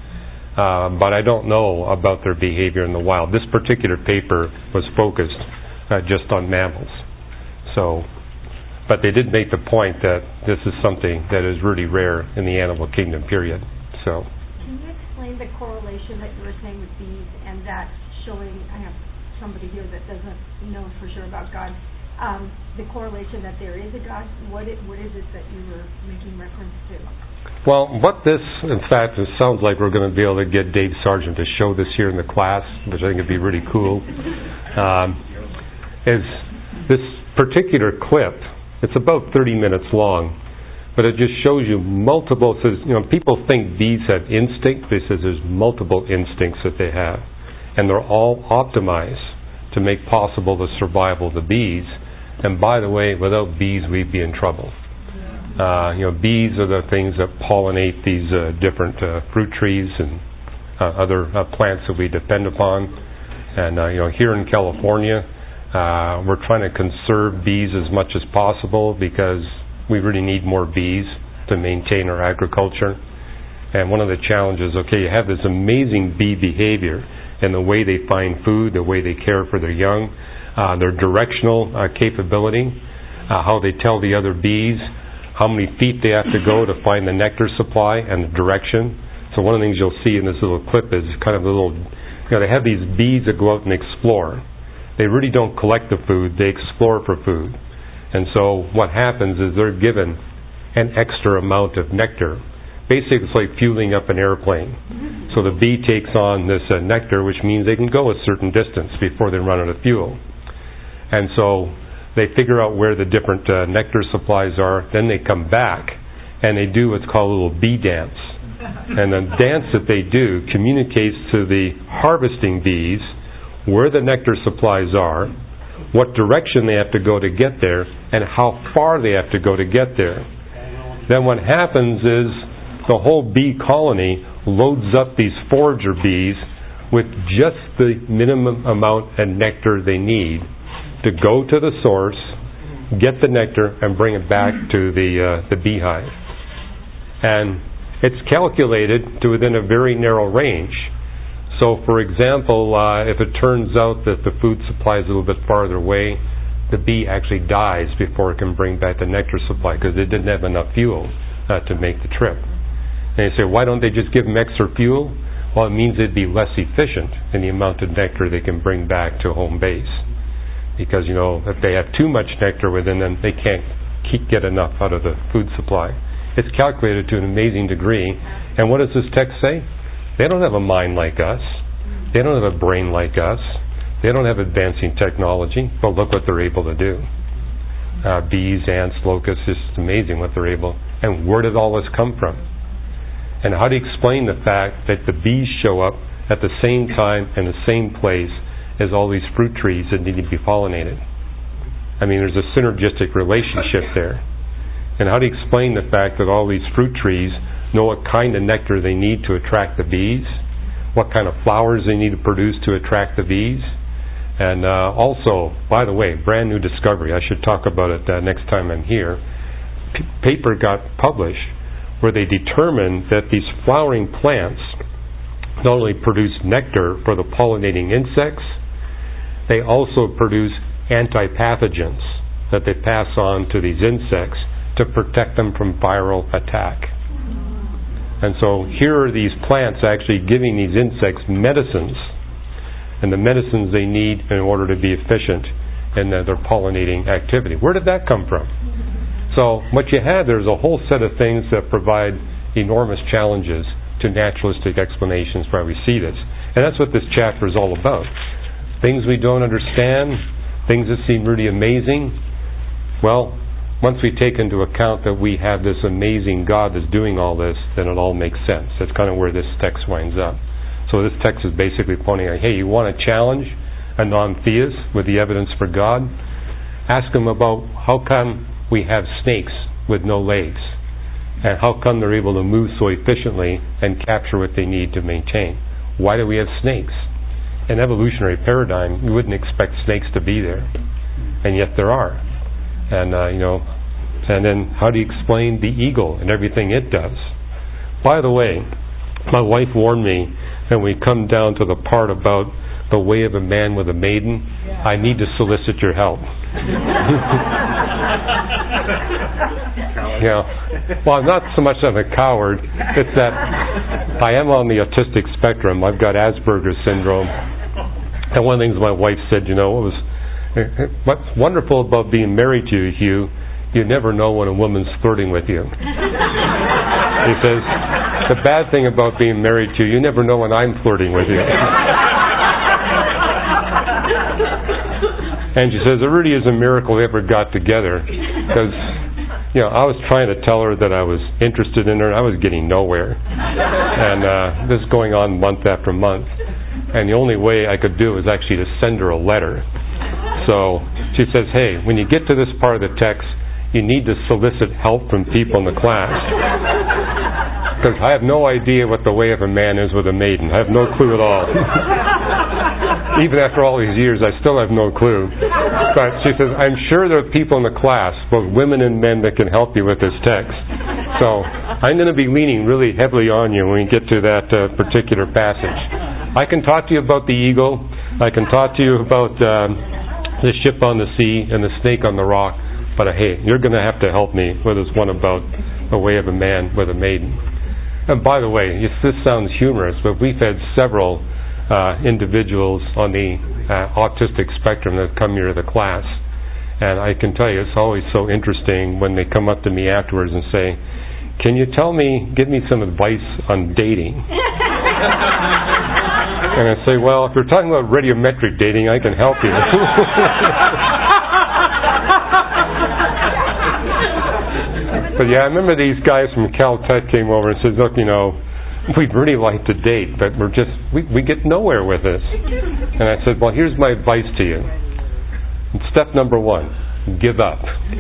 but I don't know about their behavior in the wild. This particular paper was focused just on mammals. So, but they did make the point that this is something that is really rare in the animal kingdom, period. So. Can you explain the correlation that you were saying with bees and that showing, I have somebody here that doesn't know for sure about God, the correlation that there is a God, what is it that you were making reference to? Well, what this, in fact, it sounds like we're going to be able to get Dave Sargent to show this here in the class, which I think would be really cool, is this particular clip. It's about 30 minutes long, but it just shows you multiple, people think bees have instinct. They say there's multiple instincts that they have, and they're all optimized to make possible the survival of the bees. And by the way, without bees, we'd be in trouble. Bees are the things that pollinate these different fruit trees and other plants that we depend upon. And here in California, we're trying to conserve bees as much as possible because we really need more bees to maintain our agriculture. And one of the challenges, you have this amazing bee behavior in the way they find food, the way they care for their young, their directional capability, how they tell the other bees how many feet they have to go to find the nectar supply and the direction. So one of the things you'll see in this little clip is kind of a little, they have these bees that go out and explore. They really don't collect the food, they explore for food. And so what happens is they're given an extra amount of nectar. Basically, it's like fueling up an airplane. So the bee takes on this nectar, which means they can go a certain distance before they run out of fuel. And so they figure out where the different nectar supplies are. Then they come back and they do what's called a little bee dance. And the dance that they do communicates to the harvesting bees where the nectar supplies are, what direction they have to go to get there, and how far they have to go to get there. Then what happens is the whole bee colony loads up these forager bees with just the minimum amount of nectar they need to go to the source, get the nectar, and bring it back to the beehive. And it's calculated to within a very narrow range. So, for example, if it turns out that the food supply is a little bit farther away, the bee actually dies before it can bring back the nectar supply because it didn't have enough fuel to make the trip. And you say, why don't they just give them extra fuel? Well, it means it'd be less efficient in the amount of nectar they can bring back to home base. Because, if they have too much nectar within them, they can't get enough out of the food supply. It's calculated to an amazing degree. And what does this text say? They don't have a mind like us. They don't have a brain like us. They don't have advancing technology. But look what they're able to do. Bees, ants, locusts, it's amazing what they're able. And where did all this come from? And how do you explain the fact that the bees show up at the same time and the same place as all these fruit trees that need to be pollinated? I mean, there's a synergistic relationship there. And how do you explain the fact that all these fruit trees know what kind of nectar they need to attract the bees, what kind of flowers they need to produce to attract the bees? And also, by the way, brand new discovery, I should talk about it next time I'm here. Paper got published where they determined that these flowering plants not only produce nectar for the pollinating insects, they also produce antipathogens that they pass on to these insects to protect them from viral attack. And so here are these plants actually giving these insects medicines, and the medicines they need in order to be efficient in their pollinating activity. Where did that come from? So what you have, there's a whole set of things that provide enormous challenges to naturalistic explanations why we see this. And that's what this chapter is all about. Things we don't understand, things that seem really amazing. Well, once we take into account that we have this amazing God that's doing all this, then it all makes sense. That's kind of where this text winds up. So this text is basically pointing out, hey, you want to challenge a non-theist with the evidence for God? Ask them about how come we have snakes with no legs, and how come they're able to move so efficiently and capture what they need to maintain. Why do we have snakes? In evolutionary paradigm, you wouldn't expect snakes to be there, and yet there are. And and then how do you explain the eagle and everything it does? By the way, My wife warned me, and we come down to the part about the way of a man with a maiden. I need to solicit your help. Well, I'm not so much that I'm a coward. It's that I am on the autistic spectrum. I've got Asperger's syndrome. And one of the things my wife said, what's wonderful about being married to you, Hugh, you never know when a woman's flirting with you. He says, the bad thing about being married to you never know when I'm flirting with you. And she says, it really is a miracle we ever got together. Because, I was trying to tell her that I was interested in her, and I was getting nowhere. And this is going on month after month. And the only way I could do was actually to send her a letter. So she says, hey, when you get to this part of the text, you need to solicit help from people in the class. Because I have no idea what the way of a man is with a maiden. I have no clue at all. Even after all these years, I still have no clue. But she says, I'm sure there are people in the class, both women and men, that can help you with this text. So I'm going to be leaning really heavily on you when we get to that particular passage. I can talk to you about the eagle. I can talk to you about the ship on the sea and the snake on the rock. But hey, you're going to have to help me with this one about the way of a man with a maiden. And by the way, this sounds humorous, but we've had several individuals on the autistic spectrum that come here to the class. And I can tell you, it's always so interesting when they come up to me afterwards and say, can you give me some advice on dating? And I say, well, if you're talking about radiometric dating, I can help you. But I remember these guys from Caltech came over and said, look, we'd really like to date, but we get nowhere with this. And I said, well, here's my advice to you. Step number 1, give up.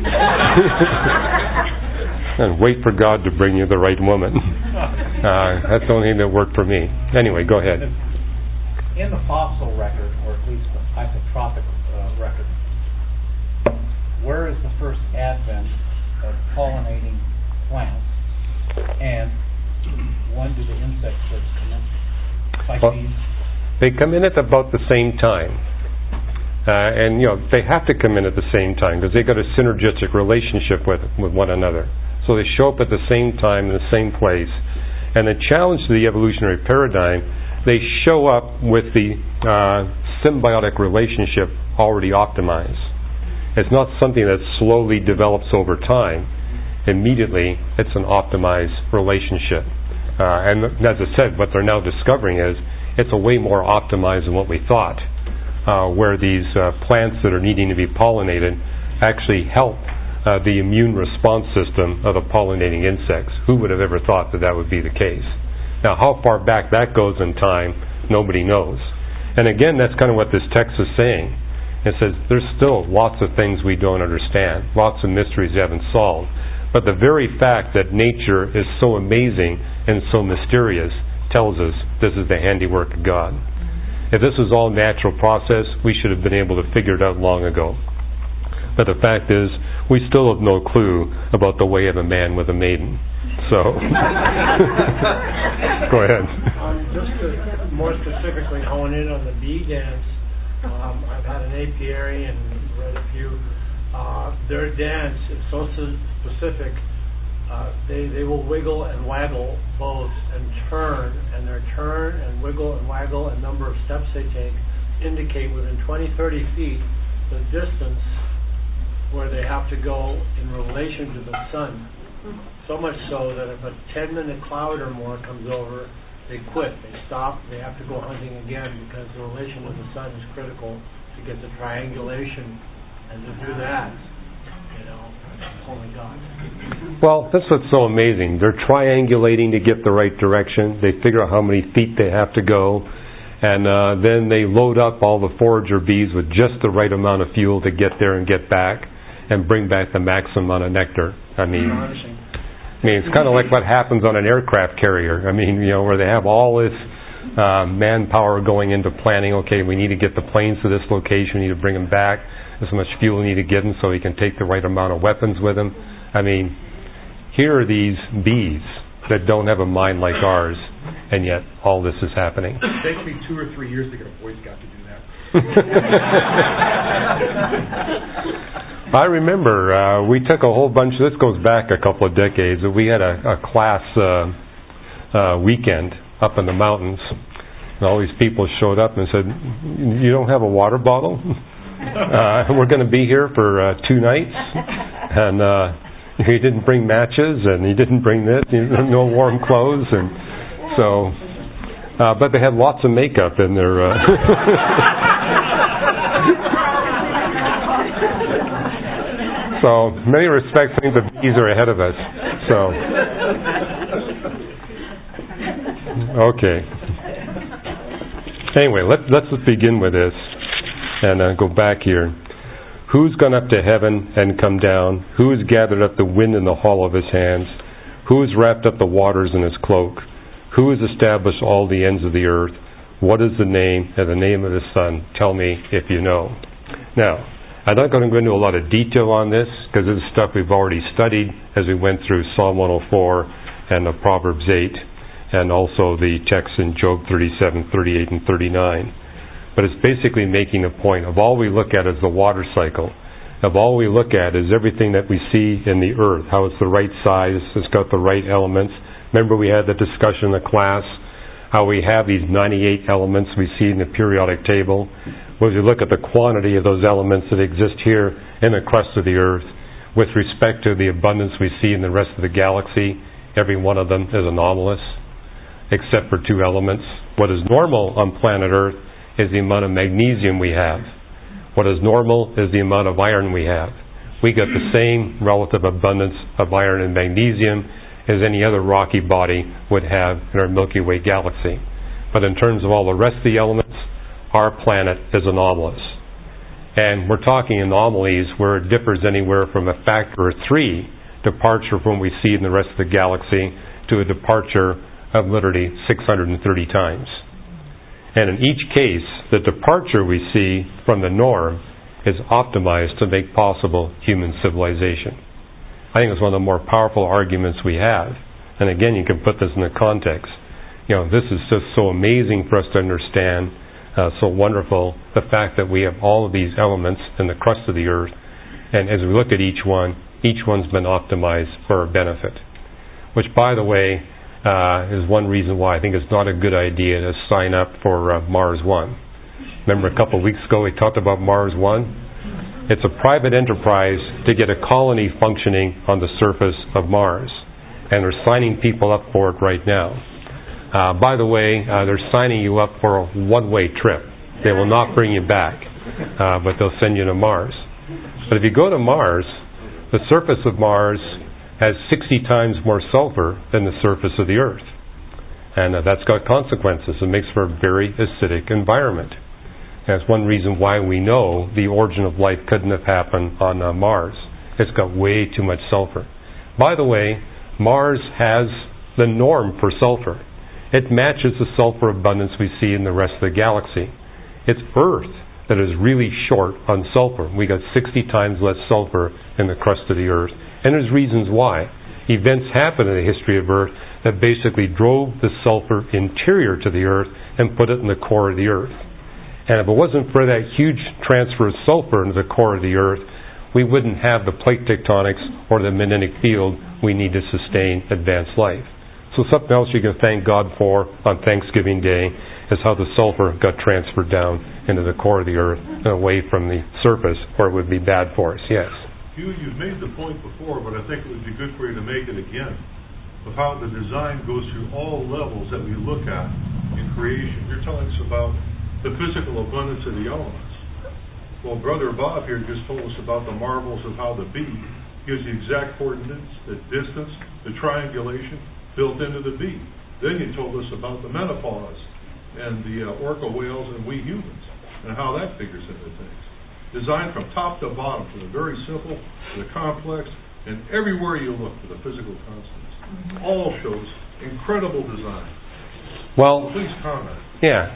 And wait for God to bring you the right woman. That's the only thing that worked for me. Anyway, go ahead. In the fossil record, or at least the isotropic record, where is the first advent of pollinating plants, and when do the insects first come in? They come in at about the same time. And they have to come in at the same time because they've got a synergistic relationship with one another. So they show up at the same time in the same place. And the challenge to the evolutionary paradigm, they show up with the symbiotic relationship already optimized. It's not something that slowly develops over time. Immediately, it's an optimized relationship. And as I said, what they're now discovering is it's a way more optimized than what we thought, where these plants that are needing to be pollinated actually help the immune response system of the pollinating insects. Who would have ever thought that would be the case? Now, how far back that goes in time, nobody knows. And again, that's kind of what this text is saying. It says there's still lots of things we don't understand, lots of mysteries we haven't solved. But the very fact that nature is so amazing and so mysterious tells us this is the handiwork of God. If this was all natural process, we should have been able to figure it out long ago. But the fact is, we still have no clue about the way of a man with a maiden. So, go ahead. Just to more specifically hone in on the bee dance, I've had an apiary and read a few. Their dance is so specific. They will wiggle and waggle both and turn, and their turn and wiggle and waggle and number of steps they take indicate within 20-30 feet the distance where they have to go in relation to the sun. So much so that if a 10-minute cloud or more comes over, they quit, they stop, they have to go hunting again because the relation with the sun is critical to get the triangulation, and to do that, only God. Well, that's what's so amazing. They're triangulating to get the right direction. They figure out how many feet they have to go, and then they load up all the forager bees with just the right amount of fuel to get there and get back and bring back the maximum amount of nectar. I mean, it's kind of like what happens on an aircraft carrier. I mean, where they have all this manpower going into planning. Okay, we need to get the planes to this location. We need to bring them back. This much fuel we need to get them so he can take the right amount of weapons with him. I mean, here are these bees that don't have a mind like ours, and yet all this is happening. It takes me 2 or 3 years to get a Boy Scout to do that. I remember we took a whole bunch, this goes back a couple of decades, we had a class weekend up in the mountains, and all these people showed up and said, "You don't have a water bottle? We're going to be here for 2 nights, and you didn't bring matches, and you didn't bring this, no warm clothes," and so, but they had lots of makeup in their... So, in many respects, I think the bees are ahead of us. So, okay. Anyway, let's begin with this and go back here. Who's gone up to heaven and come down? Who has gathered up the wind in the hollow of his hands? Who has wrapped up the waters in his cloak? Who has established all the ends of the earth? What is the name and the name of his Son? Tell me if you know. Now, I'm not going to go into a lot of detail on this because this is stuff we've already studied as we went through Psalm 104 and Proverbs 8 and also the text in Job 37, 38, and 39. But it's basically making a point of all we look at is the water cycle. Of all we look at is everything that we see in the earth, how it's the right size, it's got the right elements. Remember we had the discussion in the class how we have these 98 elements we see in the periodic table. Well, as you look at the quantity of those elements that exist here in the crust of the earth, with respect to the abundance we see in the rest of the galaxy, every one of them is anomalous, except for 2 elements. What is normal on planet Earth is the amount of magnesium we have. What is normal is the amount of iron we have. We got the same relative abundance of iron and magnesium as any other rocky body would have in our Milky Way galaxy. But in terms of all the rest of the elements, our planet is anomalous. And we're talking anomalies where it differs anywhere from a factor of 3 departure from what we see in the rest of the galaxy to a departure of literally 630 times. And in each case, the departure we see from the norm is optimized to make possible human civilization. I think it's one of the more powerful arguments we have. And again, you can put this in the context. This is just so amazing for us to understand. So wonderful, the fact that we have all of these elements in the crust of the earth, and as we look at each one's been optimized for our benefit. Which, by the way, is one reason why I think it's not a good idea to sign up for Mars One. Remember a couple of weeks ago we talked about Mars One? It's a private enterprise to get a colony functioning on the surface of Mars, and they're signing people up for it right now. By the way, they're signing you up for a one-way trip. They will not bring you back, but they'll send you to Mars. But if you go to Mars, the surface of Mars has 60 times more sulfur than the surface of the Earth. And that's got consequences. It makes for a very acidic environment. And that's one reason why we know the origin of life couldn't have happened on Mars. It's got way too much sulfur. By the way, Mars has the norm for sulfur. It matches the sulfur abundance we see in the rest of the galaxy. It's Earth that is really short on sulfur. We got 60 times less sulfur in the crust of the Earth. And there's reasons why. Events happened in the history of Earth that basically drove the sulfur interior to the Earth and put it in the core of the Earth. And if it wasn't for that huge transfer of sulfur into the core of the Earth, we wouldn't have the plate tectonics or the magnetic field we need to sustain advanced life. So something else you can thank God for on Thanksgiving Day is how the sulfur got transferred down into the core of the Earth and away from the surface, or it would be bad for us. Yes? You've made the point before, but I think it would be good for you to make it again, of how the design goes through all levels that we look at in creation. You're telling us about the physical abundance of the elements. Well, Brother Bob here just told us about the marvels of how the bee gives the exact coordinates, the distance, the triangulation built into the bee. Then you told us about the menopause and the orca whales and we humans and how that figures into things. Designed from top to bottom, from the very simple to the complex, and everywhere you look for the physical constants. All shows incredible design. Well, please comment. Yeah.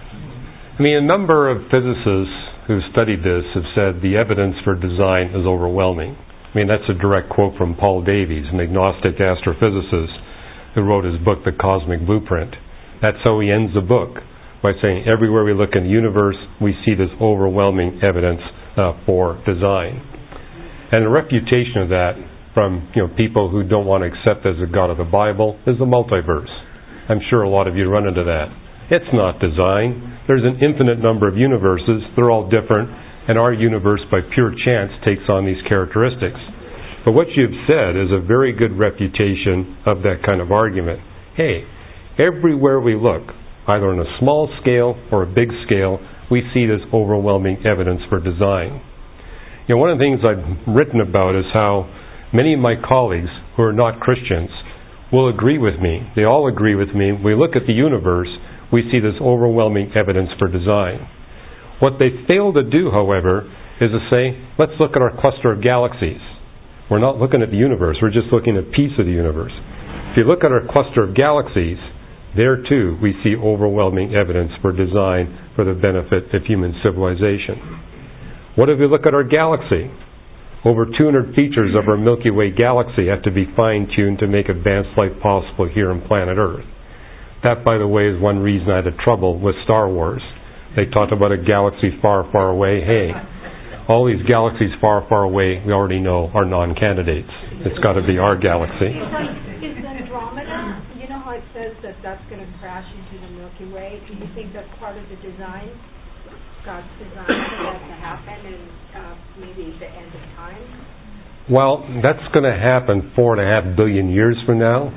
I mean, a number of physicists who've studied this have said the evidence for design is overwhelming. I mean, that's a direct quote from Paul Davies, an agnostic astrophysicist who wrote his book, The Cosmic Blueprint. That's how he ends the book, by saying everywhere we look in the universe, we see this overwhelming evidence for design. And a refutation of that from people who don't want to accept as the God of the Bible is the multiverse. I'm sure a lot of you run into that. It's not design. There's an infinite number of universes. They're all different, and our universe, by pure chance, takes on these characteristics. But what you've said is a very good refutation of that kind of argument. Hey, everywhere we look, either on a small scale or a big scale, we see this overwhelming evidence for design. One of the things I've written about is how many of my colleagues who are not Christians will agree with me. They all agree with me. We look at the universe, we see this overwhelming evidence for design. What they fail to do, however, is to say, let's look at our cluster of galaxies. We're not looking at the universe, we're just looking at a piece of the universe. If you look at our cluster of galaxies, there too we see overwhelming evidence for design for the benefit of human civilization. What if we look at our galaxy? Over 200 features of our Milky Way galaxy have to be fine-tuned to make advanced life possible here on planet Earth. That, by the way, is one reason I had trouble with Star Wars. They talked about a galaxy far, far away. Hey, all these galaxies far, far away, we already know are non-candidates. It's got to be our galaxy. Is Andromeda, you know how it says that that's going to crash into the Milky Way? Do you think that's part of the design? God's design for that to happen in maybe the end of time? Well, that's going to happen 4.5 billion years from now.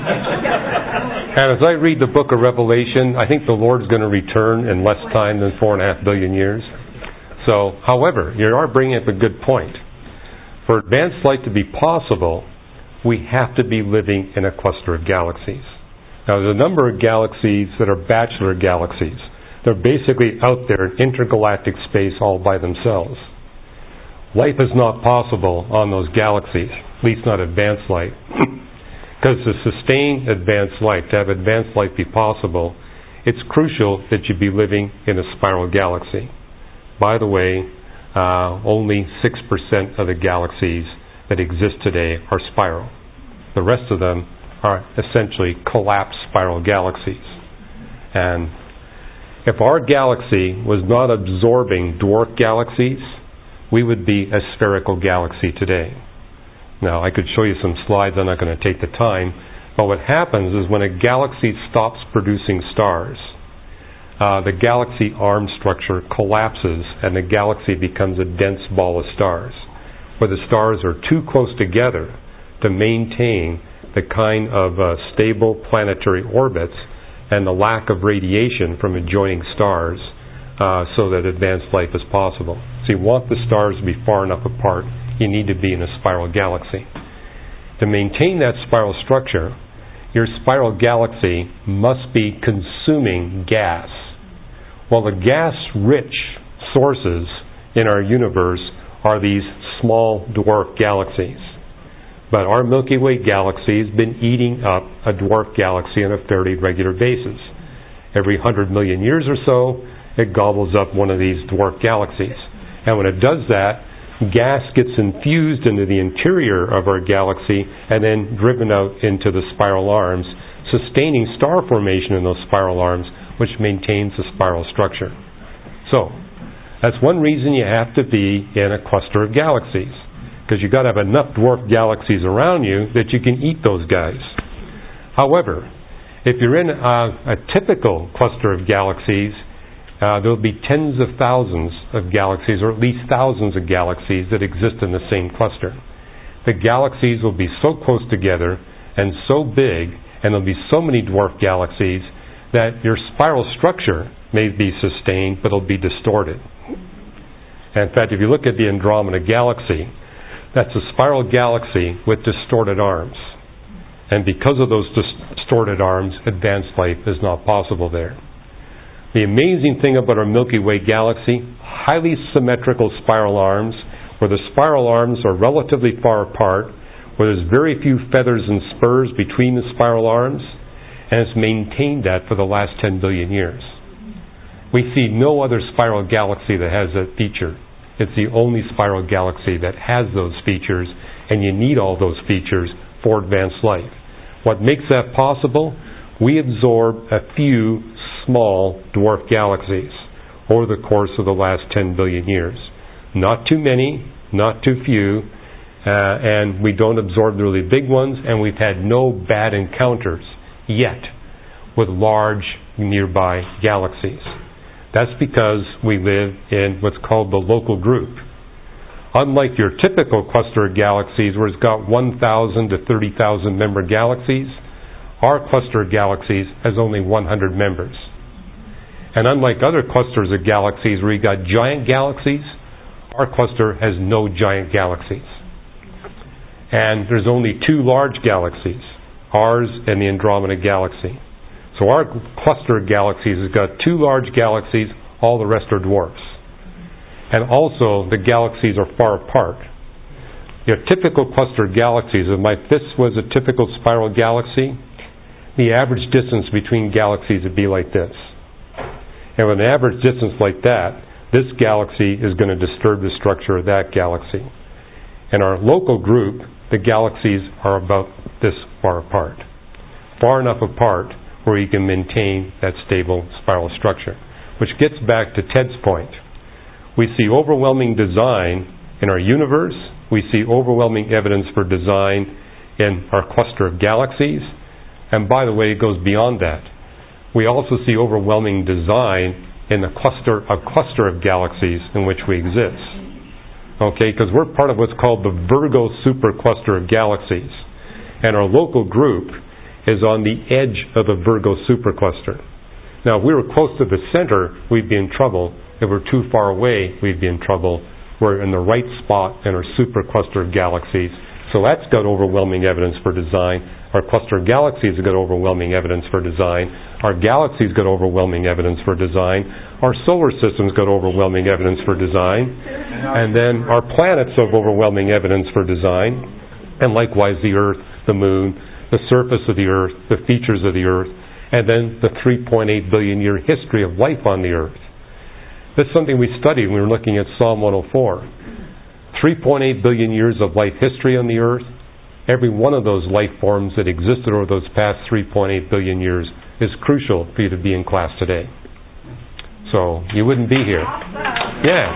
And as I read the book of Revelation, I think the Lord's going to return in less time than 4.5 billion years. So, however, you are bringing up a good point. For advanced life to be possible, we have to be living in a cluster of galaxies. Now, there's a number of galaxies that are bachelor galaxies. They're basically out there in intergalactic space all by themselves. Life is not possible on those galaxies, at least not advanced life. Because to sustain advanced life, to have advanced life be possible, it's crucial that you be living in a spiral galaxy. By the way, only 6% of the galaxies that exist today are spiral. The rest of them are essentially collapsed spiral galaxies. And if our galaxy was not absorbing dwarf galaxies, we would be a spherical galaxy today. Now, I could show you some slides. I'm not going to take the time. But what happens is when a galaxy stops producing stars, the galaxy arm structure collapses and the galaxy becomes a dense ball of stars, where the stars are too close together to maintain the kind of stable planetary orbits and the lack of radiation from adjoining stars so that advanced life is possible. So you want the stars to be far enough apart, you need to be in a spiral galaxy. To maintain that spiral structure, your spiral galaxy must be consuming gas. Well, the gas-rich sources in our universe are these small dwarf galaxies. But our Milky Way galaxy has been eating up a dwarf galaxy on a fairly regular basis. Every 100 million years or so, it gobbles up one of these dwarf galaxies. And when it does that, gas gets infused into the interior of our galaxy and then driven out into the spiral arms, sustaining star formation in those spiral arms, which maintains the spiral structure. So, that's one reason you have to be in a cluster of galaxies, because you've got to have enough dwarf galaxies around you that you can eat those guys. However, if you're in a typical cluster of galaxies, there'll be tens of thousands of galaxies, or at least thousands of galaxies that exist in the same cluster. The galaxies will be so close together and so big, and there'll be so many dwarf galaxies that your spiral structure may be sustained, but it'll be distorted. And in fact, if you look at the Andromeda Galaxy, that's a spiral galaxy with distorted arms. And because of those distorted arms, advanced life is not possible there. The amazing thing about our Milky Way galaxy, highly symmetrical spiral arms, where the spiral arms are relatively far apart, where there's very few feathers and spurs between the spiral arms, and it's maintained that for the last 10 billion years. We see no other spiral galaxy that has that feature. It's the only spiral galaxy that has those features, and you need all those features for advanced life. What makes that possible? we absorb a few small dwarf galaxies over the course of the last 10 billion years. Not too many, not too few, and we don't absorb the really big ones, and we've had no bad encounters yet with large nearby galaxies. That's because we live in what's called the local group. Unlike your typical cluster of galaxies where it's got 1,000 to 30,000 member galaxies, our cluster of galaxies has only 100 members. And unlike other clusters of galaxies where you got giant galaxies, our cluster has no giant galaxies. And there's only two large galaxies, ours and the Andromeda Galaxy. So our cluster of galaxies has got two large galaxies, all the rest are dwarfs. And also the galaxies are far apart. Your typical cluster of galaxies, if this was a typical spiral galaxy, the average distance between galaxies would be like this. And with an average distance like that, this galaxy is going to disturb the structure of that galaxy. In our local group, the galaxies are about this far apart. Far enough apart where you can maintain that stable spiral structure. Which gets back to Ted's point. We see overwhelming design in our universe. We see overwhelming evidence for design in our cluster of galaxies. And by the way, it goes beyond that. We also see overwhelming design in a cluster of galaxies in which we exist. Okay, because we're part of what's called the Virgo supercluster of galaxies. And our local group is on the edge of the Virgo supercluster. Now, if we were close to the center, we'd be in trouble. If we're too far away, we'd be in trouble. We're in the right spot in our supercluster of galaxies. So that's got overwhelming evidence for design. Our cluster of galaxies has got overwhelming evidence for design. Our galaxies got overwhelming evidence for design. Our solar system's got overwhelming evidence for design. And then our planets have overwhelming evidence for design. And likewise the Earth, the Moon, the surface of the Earth, the features of the Earth, and then the 3.8 billion year history of life on the Earth. That's something we studied when we were looking at Psalm 104. 3.8 billion years of life history on the Earth. Every one of those life forms that existed over those past 3.8 billion years is crucial for you to be in class today. So you wouldn't be here. Yeah.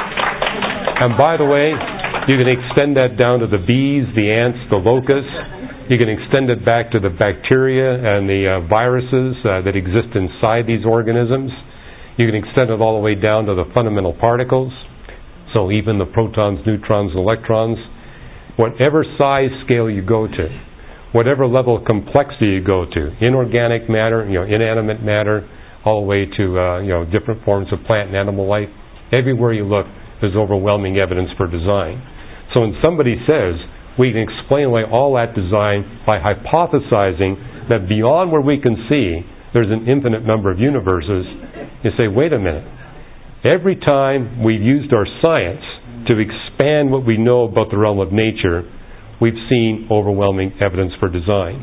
And by the way, you can extend that down to the bees, the ants, the locusts. You can extend it back to the bacteria and the viruses that exist inside these organisms. You can extend it all the way down to the fundamental particles. So even the protons, neutrons, and electrons. Whatever size scale you go to, whatever level of complexity you go to, inorganic matter, inanimate matter, all the way to different forms of plant and animal life, everywhere you look, there's overwhelming evidence for design. So when somebody says we can explain away all that design by hypothesizing that beyond where we can see, there's an infinite number of universes, you say, wait a minute. Every time we've used our science to expand what we know about the realm of nature, we've seen overwhelming evidence for design.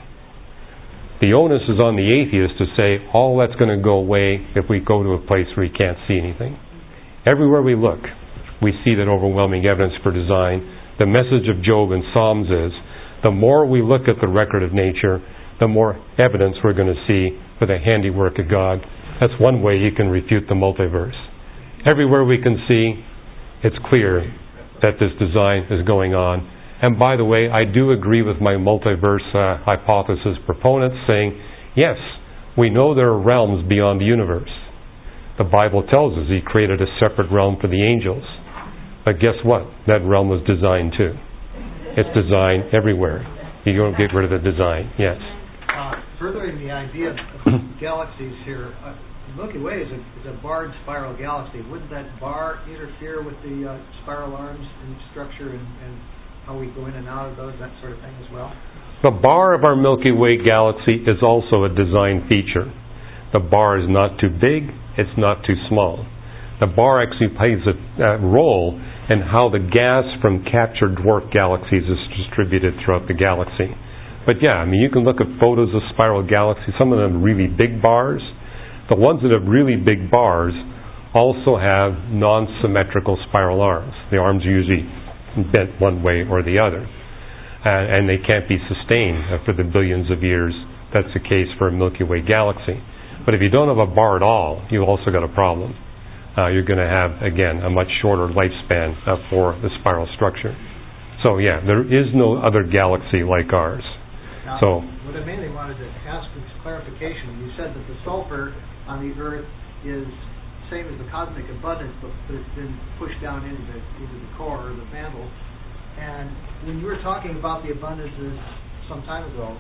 The onus is on the atheist to say all that's going to go away if we go to a place where we can't see anything. Everywhere we look, we see that overwhelming evidence for design. The message of Job and Psalms is, the more we look at the record of nature, the more evidence we're going to see for the handiwork of God. That's one way you can refute the multiverse. Everywhere we can see, it's clear that this design is going on. And by the way, I do agree with my multiverse hypothesis proponents saying, yes, we know there are realms beyond the universe. The Bible tells us He created a separate realm for the angels. But guess what? That realm was designed too. It's designed everywhere. You don't get rid of the design. Yes. Furthering the idea of galaxies here, Milky Way is a barred spiral galaxy. Wouldn't that bar interfere with the spiral arms and structure and how we go in and out of those, that sort of thing as well? The bar of our Milky Way galaxy is also a design feature. The bar is not too big, it's not too small. The bar actually plays a role in how the gas from captured dwarf galaxies is distributed throughout the galaxy. But yeah, you can look at photos of spiral galaxies, some of them really big bars. The ones that have really big bars also have non-symmetrical spiral arms. The arms are usually bent one way or the other. And they can't be sustained for the billions of years that's the case for a Milky Way galaxy. But if you don't have a bar at all, you've also got a problem. You're going to have, again, a much shorter lifespan for the spiral structure. So yeah, there is no other galaxy like ours. Now, so what I mainly wanted to ask was clarification. You said that the sulfur on the Earth is same as the cosmic abundance, but it's been pushed down into the core or the mantle. And when you were talking about the abundances some time ago,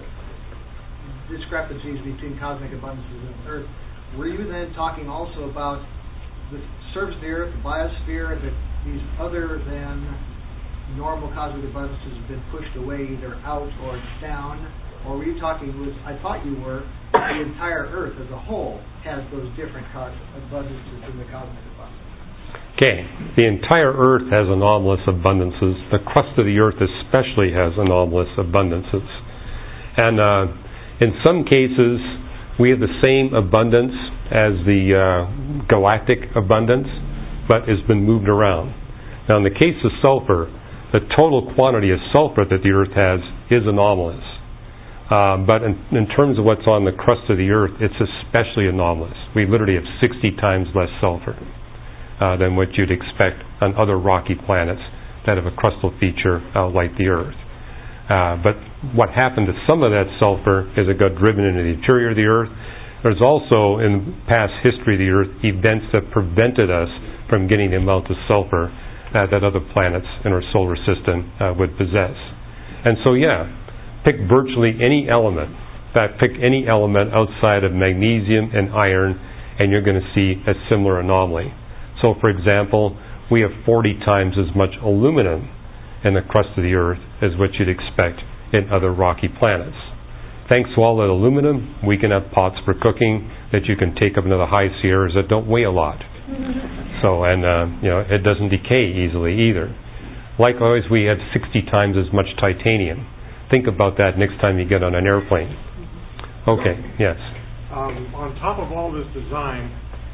discrepancies between cosmic abundances and Earth, were you then talking also about the surface of the Earth, the biosphere, that these other than normal cosmic abundances have been pushed away either out or down? Or were you talking with, I thought you were, the entire Earth as a whole has those different abundances in the cosmic abundance? Okay, the entire Earth has anomalous abundances. The crust of the Earth especially has anomalous abundances. And in some cases, we have the same abundance as the galactic abundance, but it's been moved around. Now, in the case of sulfur, the total quantity of sulfur that the Earth has is anomalous. But in terms of what's on the crust of the Earth, it's especially anomalous. We literally have 60 times less sulfur than what you'd expect on other rocky planets that have a crustal feature like the Earth. But what happened to some of that sulfur is it got driven into the interior of the Earth. There's also, in past history of the Earth, events that prevented us from getting the amount of sulfur that other planets in our solar system would possess. And so, yeah, pick virtually any element. In fact, pick any element outside of magnesium and iron, and you're going to see a similar anomaly. So, for example, we have 40 times as much aluminum in the crust of the Earth as what you'd expect in other rocky planets. Thanks to all that aluminum, we can have pots for cooking that you can take up into the high Sierras that don't weigh a lot. So, and it doesn't decay easily either. Likewise, we have 60 times as much titanium. Think about that next time you get on an airplane. Okay, yes. On top of all this design,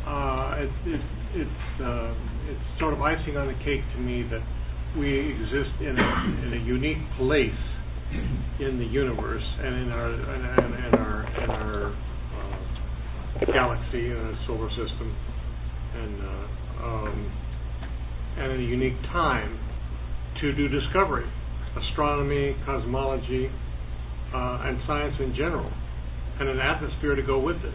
it's sort of icing on the cake to me that we exist in a unique place in the universe and in our galaxy, in our solar system, and in a unique time to do discovery, astronomy, cosmology, and science in general, and an atmosphere to go with it.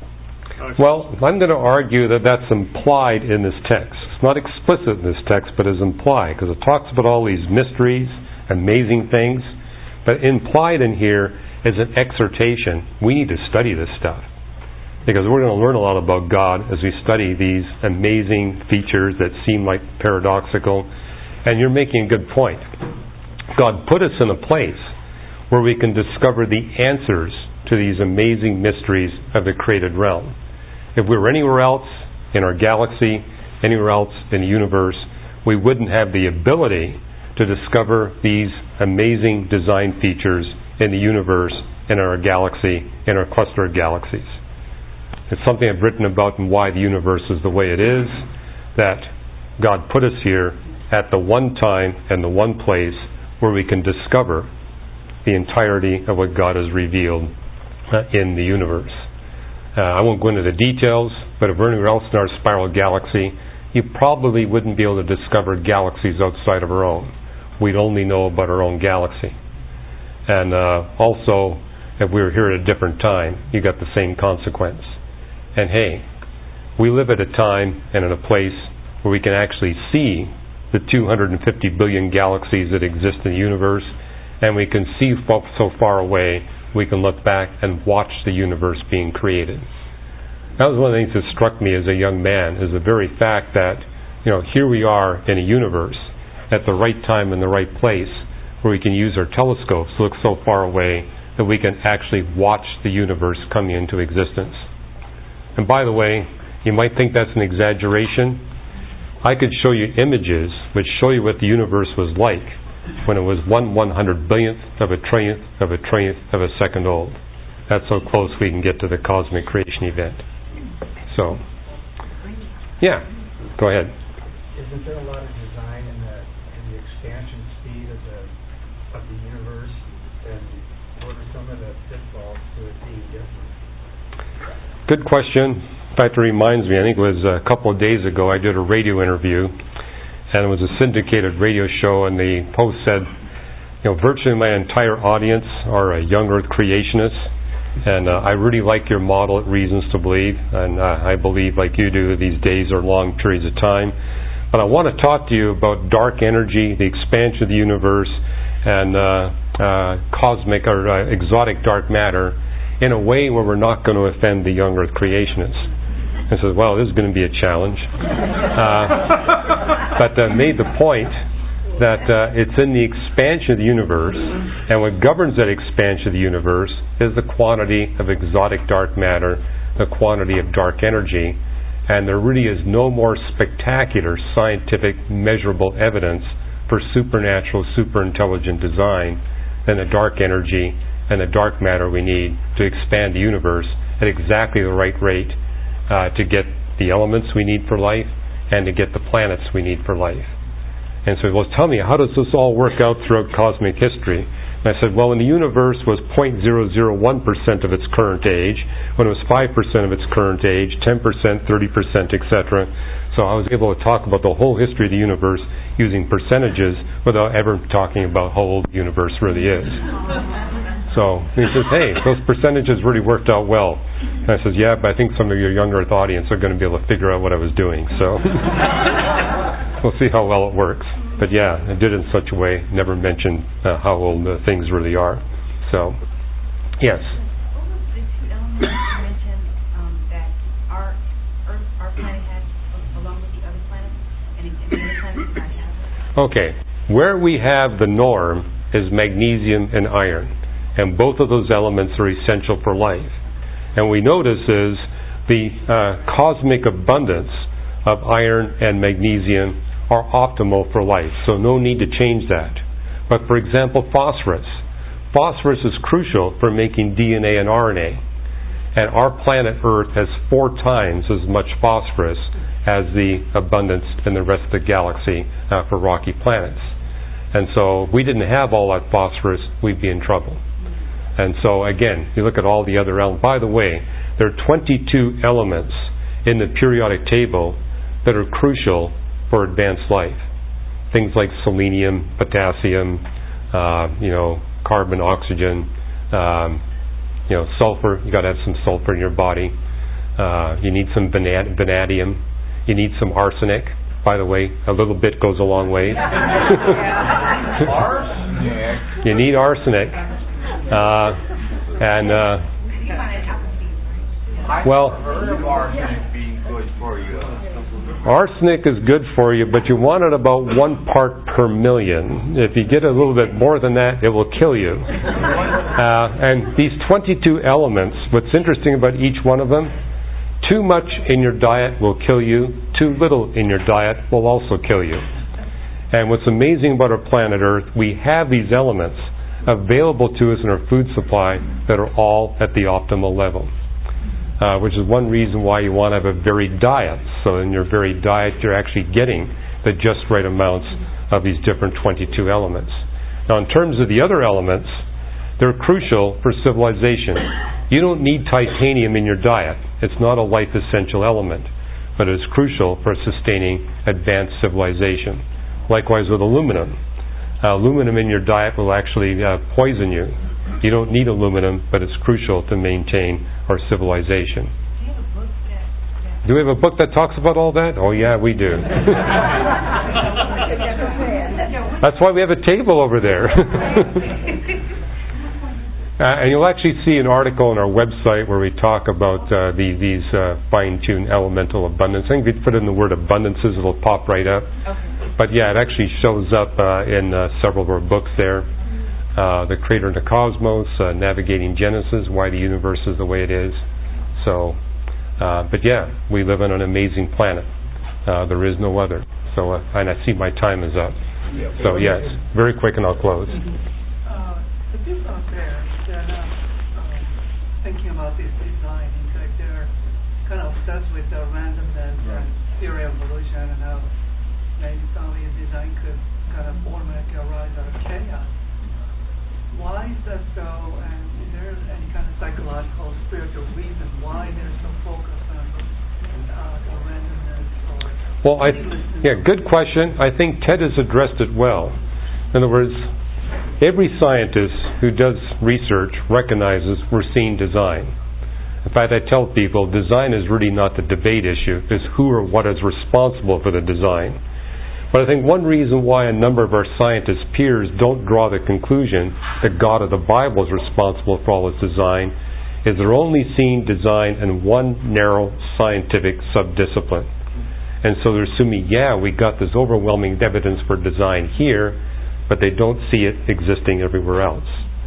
Well, I'm going to argue that that's implied in this text. It's not explicit in this text, but is implied, because it talks about all these mysteries, amazing things, but implied in here is an exhortation. We need to study this stuff, because we're going to learn a lot about God as we study these amazing features that seem like paradoxical. And you're making a good point. God put us in a place where we can discover the answers to these amazing mysteries of the created realm. If we were anywhere else in our galaxy, anywhere else in the universe, we wouldn't have the ability to discover these amazing design features in the universe, in our galaxy, in our cluster of galaxies. It's something I've written about and why the universe is the way it is, that God put us here at the one time and the one place where we can discover the entirety of what God has revealed in the universe. I won't go into the details, but if we're anywhere else in our spiral galaxy, you probably wouldn't be able to discover galaxies outside of our own. We'd only know about our own galaxy. And also, if we were here at a different time, you got the same consequence. And hey, we live at a time and in a place where we can actually see the 250 billion galaxies that exist in the universe, and we can see so far away we can look back and watch the universe being created. That was one of the things that struck me as a young man, is the very fact that, here we are in a universe at the right time in the right place where we can use our telescopes to look so far away that we can actually watch the universe coming into existence. And by the way, you might think that's an exaggeration. I could show you images which show you what the universe was like when it was 1/100 billionth of a trillionth of a trillionth of a second old. That's how close we can get to the cosmic creation event. So, yeah, go ahead. Isn't there a lot of design in the expansion speed of the universe and What are some of the pitfalls to it being different? Good question. In fact, it reminds me, I think it was a couple of days ago, I did a radio interview, and it was a syndicated radio show, and the host said, virtually my entire audience are young Earth creationists, and I really like your model at Reasons to Believe, and I believe, like you do, these days are long periods of time. But I want to talk to you about dark energy, the expansion of the universe, and cosmic or exotic dark matter in a way where we're not going to offend the young Earth creationists. I said, well, this is going to be a challenge. But made the point that it's in the expansion of the universe, and what governs that expansion of the universe is the quantity of exotic dark matter, the quantity of dark energy, and there really is no more spectacular scientific measurable evidence for supernatural, superintelligent design than the dark energy and the dark matter we need to expand the universe at exactly the right rate to get the elements we need for life and to get the planets we need for life. And so, well, tell me, how does this all work out throughout cosmic history? And I said, well, when the universe was 0.001% of its current age, when it was 5% of its current age, 10%, 30%, etc. So I was able to talk about the whole history of the universe using percentages without ever talking about how old the universe really is. So he says, hey, those percentages really worked out well. And I says, yeah, but I think some of your young Earth audience are going to be able to figure out what I was doing. So we'll see how well it works. But yeah, I did it in such a way, never mentioned how old things really are. So, yes. What was the two elements you mentioned that our planet has along with the other planets, and the other planets do not have? Okay. Where we have the norm is magnesium and iron. And both of those elements are essential for life. And we notice is the cosmic abundance of iron and magnesium are optimal for life. So no need to change that. But for example, phosphorus. Phosphorus is crucial for making DNA and RNA. And our planet Earth has 4 times as much phosphorus as the abundance in the rest of the galaxy for rocky planets. And so if we didn't have all that phosphorus, we'd be in trouble. And so again, you look at all the other elements. By the way, there are 22 elements in the periodic table that are crucial for advanced life. Things like selenium, potassium, carbon, oxygen, sulfur. You got to have some sulfur in your body. You need some vanadium. You need some arsenic. By the way, a little bit goes a long way. Arsenic. You need arsenic. Well, I've heard of arsenic being good for you. Arsenic is good for you, but you want it about 1 part per million. If you get a little bit more than that, it will kill you. And these 22 elements, what's interesting about each one of them, too much in your diet will kill you. Too little in your diet will also kill you. And what's amazing about our planet Earth, we have these elements available to us in our food supply that are all at the optimal level. Which is one reason why you want to have a varied diet. So in your varied diet, you're actually getting the just right amounts of these different 22 elements. Now, in terms of the other elements, they're crucial for civilization. You don't need titanium in your diet. It's not a life essential element, but it's crucial for sustaining advanced civilization. Likewise with aluminum. Aluminum in your diet will actually poison you. You don't need aluminum, but it's crucial to maintain our civilization. Do we have a book that talks about all that? Oh yeah, we do. That's why we have a table over there. And you'll actually see an article on our website where we talk about these fine-tuned elemental abundance. I think if you put in the word abundances, it'll pop right up. Okay. But yeah, it actually shows up in several of our books there. The Creator of the Cosmos, Navigating Genesis, Why the Universe is the Way it is. So, but yeah, we live on an amazing planet. There is no other. So, and I see my time is up. So yes, very quick and I'll close. The people out there that are thinking about this design, in fact, they're kind of obsessed with the randomness and theory of evolution and how maybe some of these design could kind of automatically arise out of chaos. Why is that so, and is there any kind of psychological, spiritual reason why there's so focus on the randomness or good question. I think Ted has addressed it well. In other words, every scientist who does research recognizes we're seeing design. In fact, I tell people design is really not the debate issue, it's who or what is responsible for the design. But I think one reason why a number of our scientist peers don't draw the conclusion that God of the Bible is responsible for all its design is they're only seeing design in one narrow scientific subdiscipline. And so they're assuming, we got this overwhelming evidence for design here, but they don't see it existing everywhere else.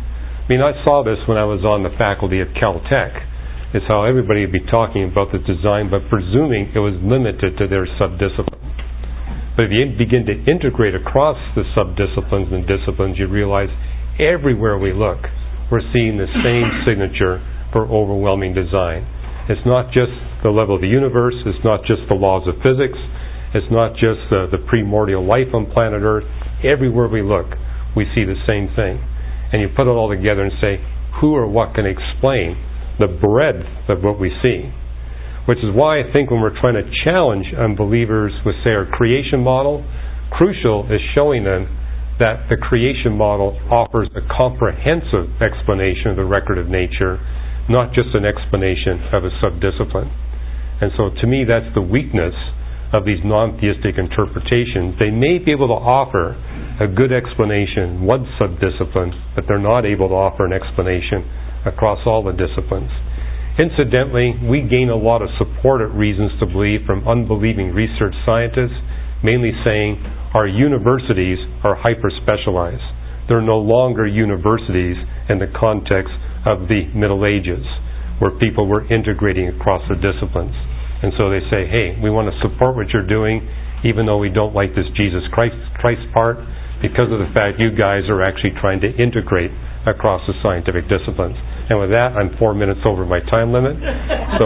I mean, I saw this when I was on the faculty at Caltech. It's how everybody would be talking about the design, but presuming it was limited to their subdiscipline. But if you begin to integrate across the subdisciplines and disciplines, you realize everywhere we look, we're seeing the same signature for overwhelming design. It's not just the level of the universe, it's not just the laws of physics, it's not just the primordial life on planet Earth. Everywhere we look, we see the same thing. And you put it all together and say, who or what can explain the breadth of what we see? Which is why I think when we're trying to challenge unbelievers with, say, our creation model, crucial is showing them that the creation model offers a comprehensive explanation of the record of nature, not just an explanation of a subdiscipline. And so to me that's the weakness of these non-theistic interpretations. They may be able to offer a good explanation in one subdiscipline, but they're not able to offer an explanation across all the disciplines. Incidentally, we gain a lot of supported reasons to believe from unbelieving research scientists, mainly saying our universities are hyper-specialized. They're no longer universities in the context of the Middle Ages, where people were integrating across the disciplines. And so they say, hey, we want to support what you're doing, even though we don't like this Jesus Christ part, because of the fact you guys are actually trying to integrate across the scientific disciplines. And with that, I'm 4 minutes over my time limit. So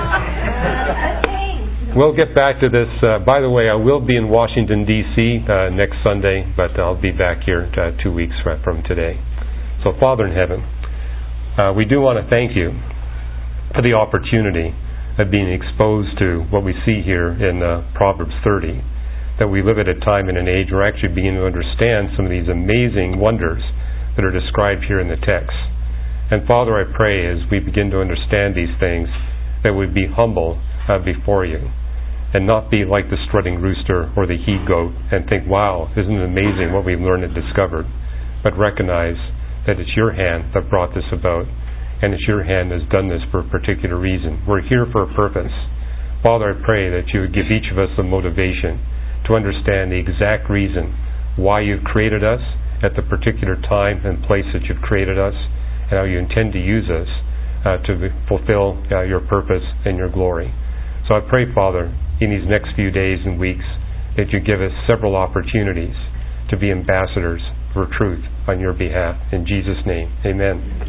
we'll get back to this. By the way, I will be in Washington, D.C. Next Sunday, but I'll be back here 2 weeks from today. So Father in heaven, we do want to thank you for the opportunity of being exposed to what we see here in Proverbs 30, that we live at a time and an age where we're actually beginning to understand some of these amazing wonders that are described here in the text. And Father, I pray as we begin to understand these things that we'd be humble before you and not be like the strutting rooster or the he-goat and think, wow, isn't it amazing what we've learned and discovered, but recognize that it's your hand that brought this about, and it's your hand that's done this for a particular reason. We're here for a purpose. Father, I pray that you would give each of us the motivation to understand the exact reason why you've created us at the particular time and place that you've created us, and how you intend to use us to fulfill your purpose and your glory. So I pray, Father, in these next few days and weeks, that you give us several opportunities to be ambassadors for truth on your behalf. In Jesus' name, amen.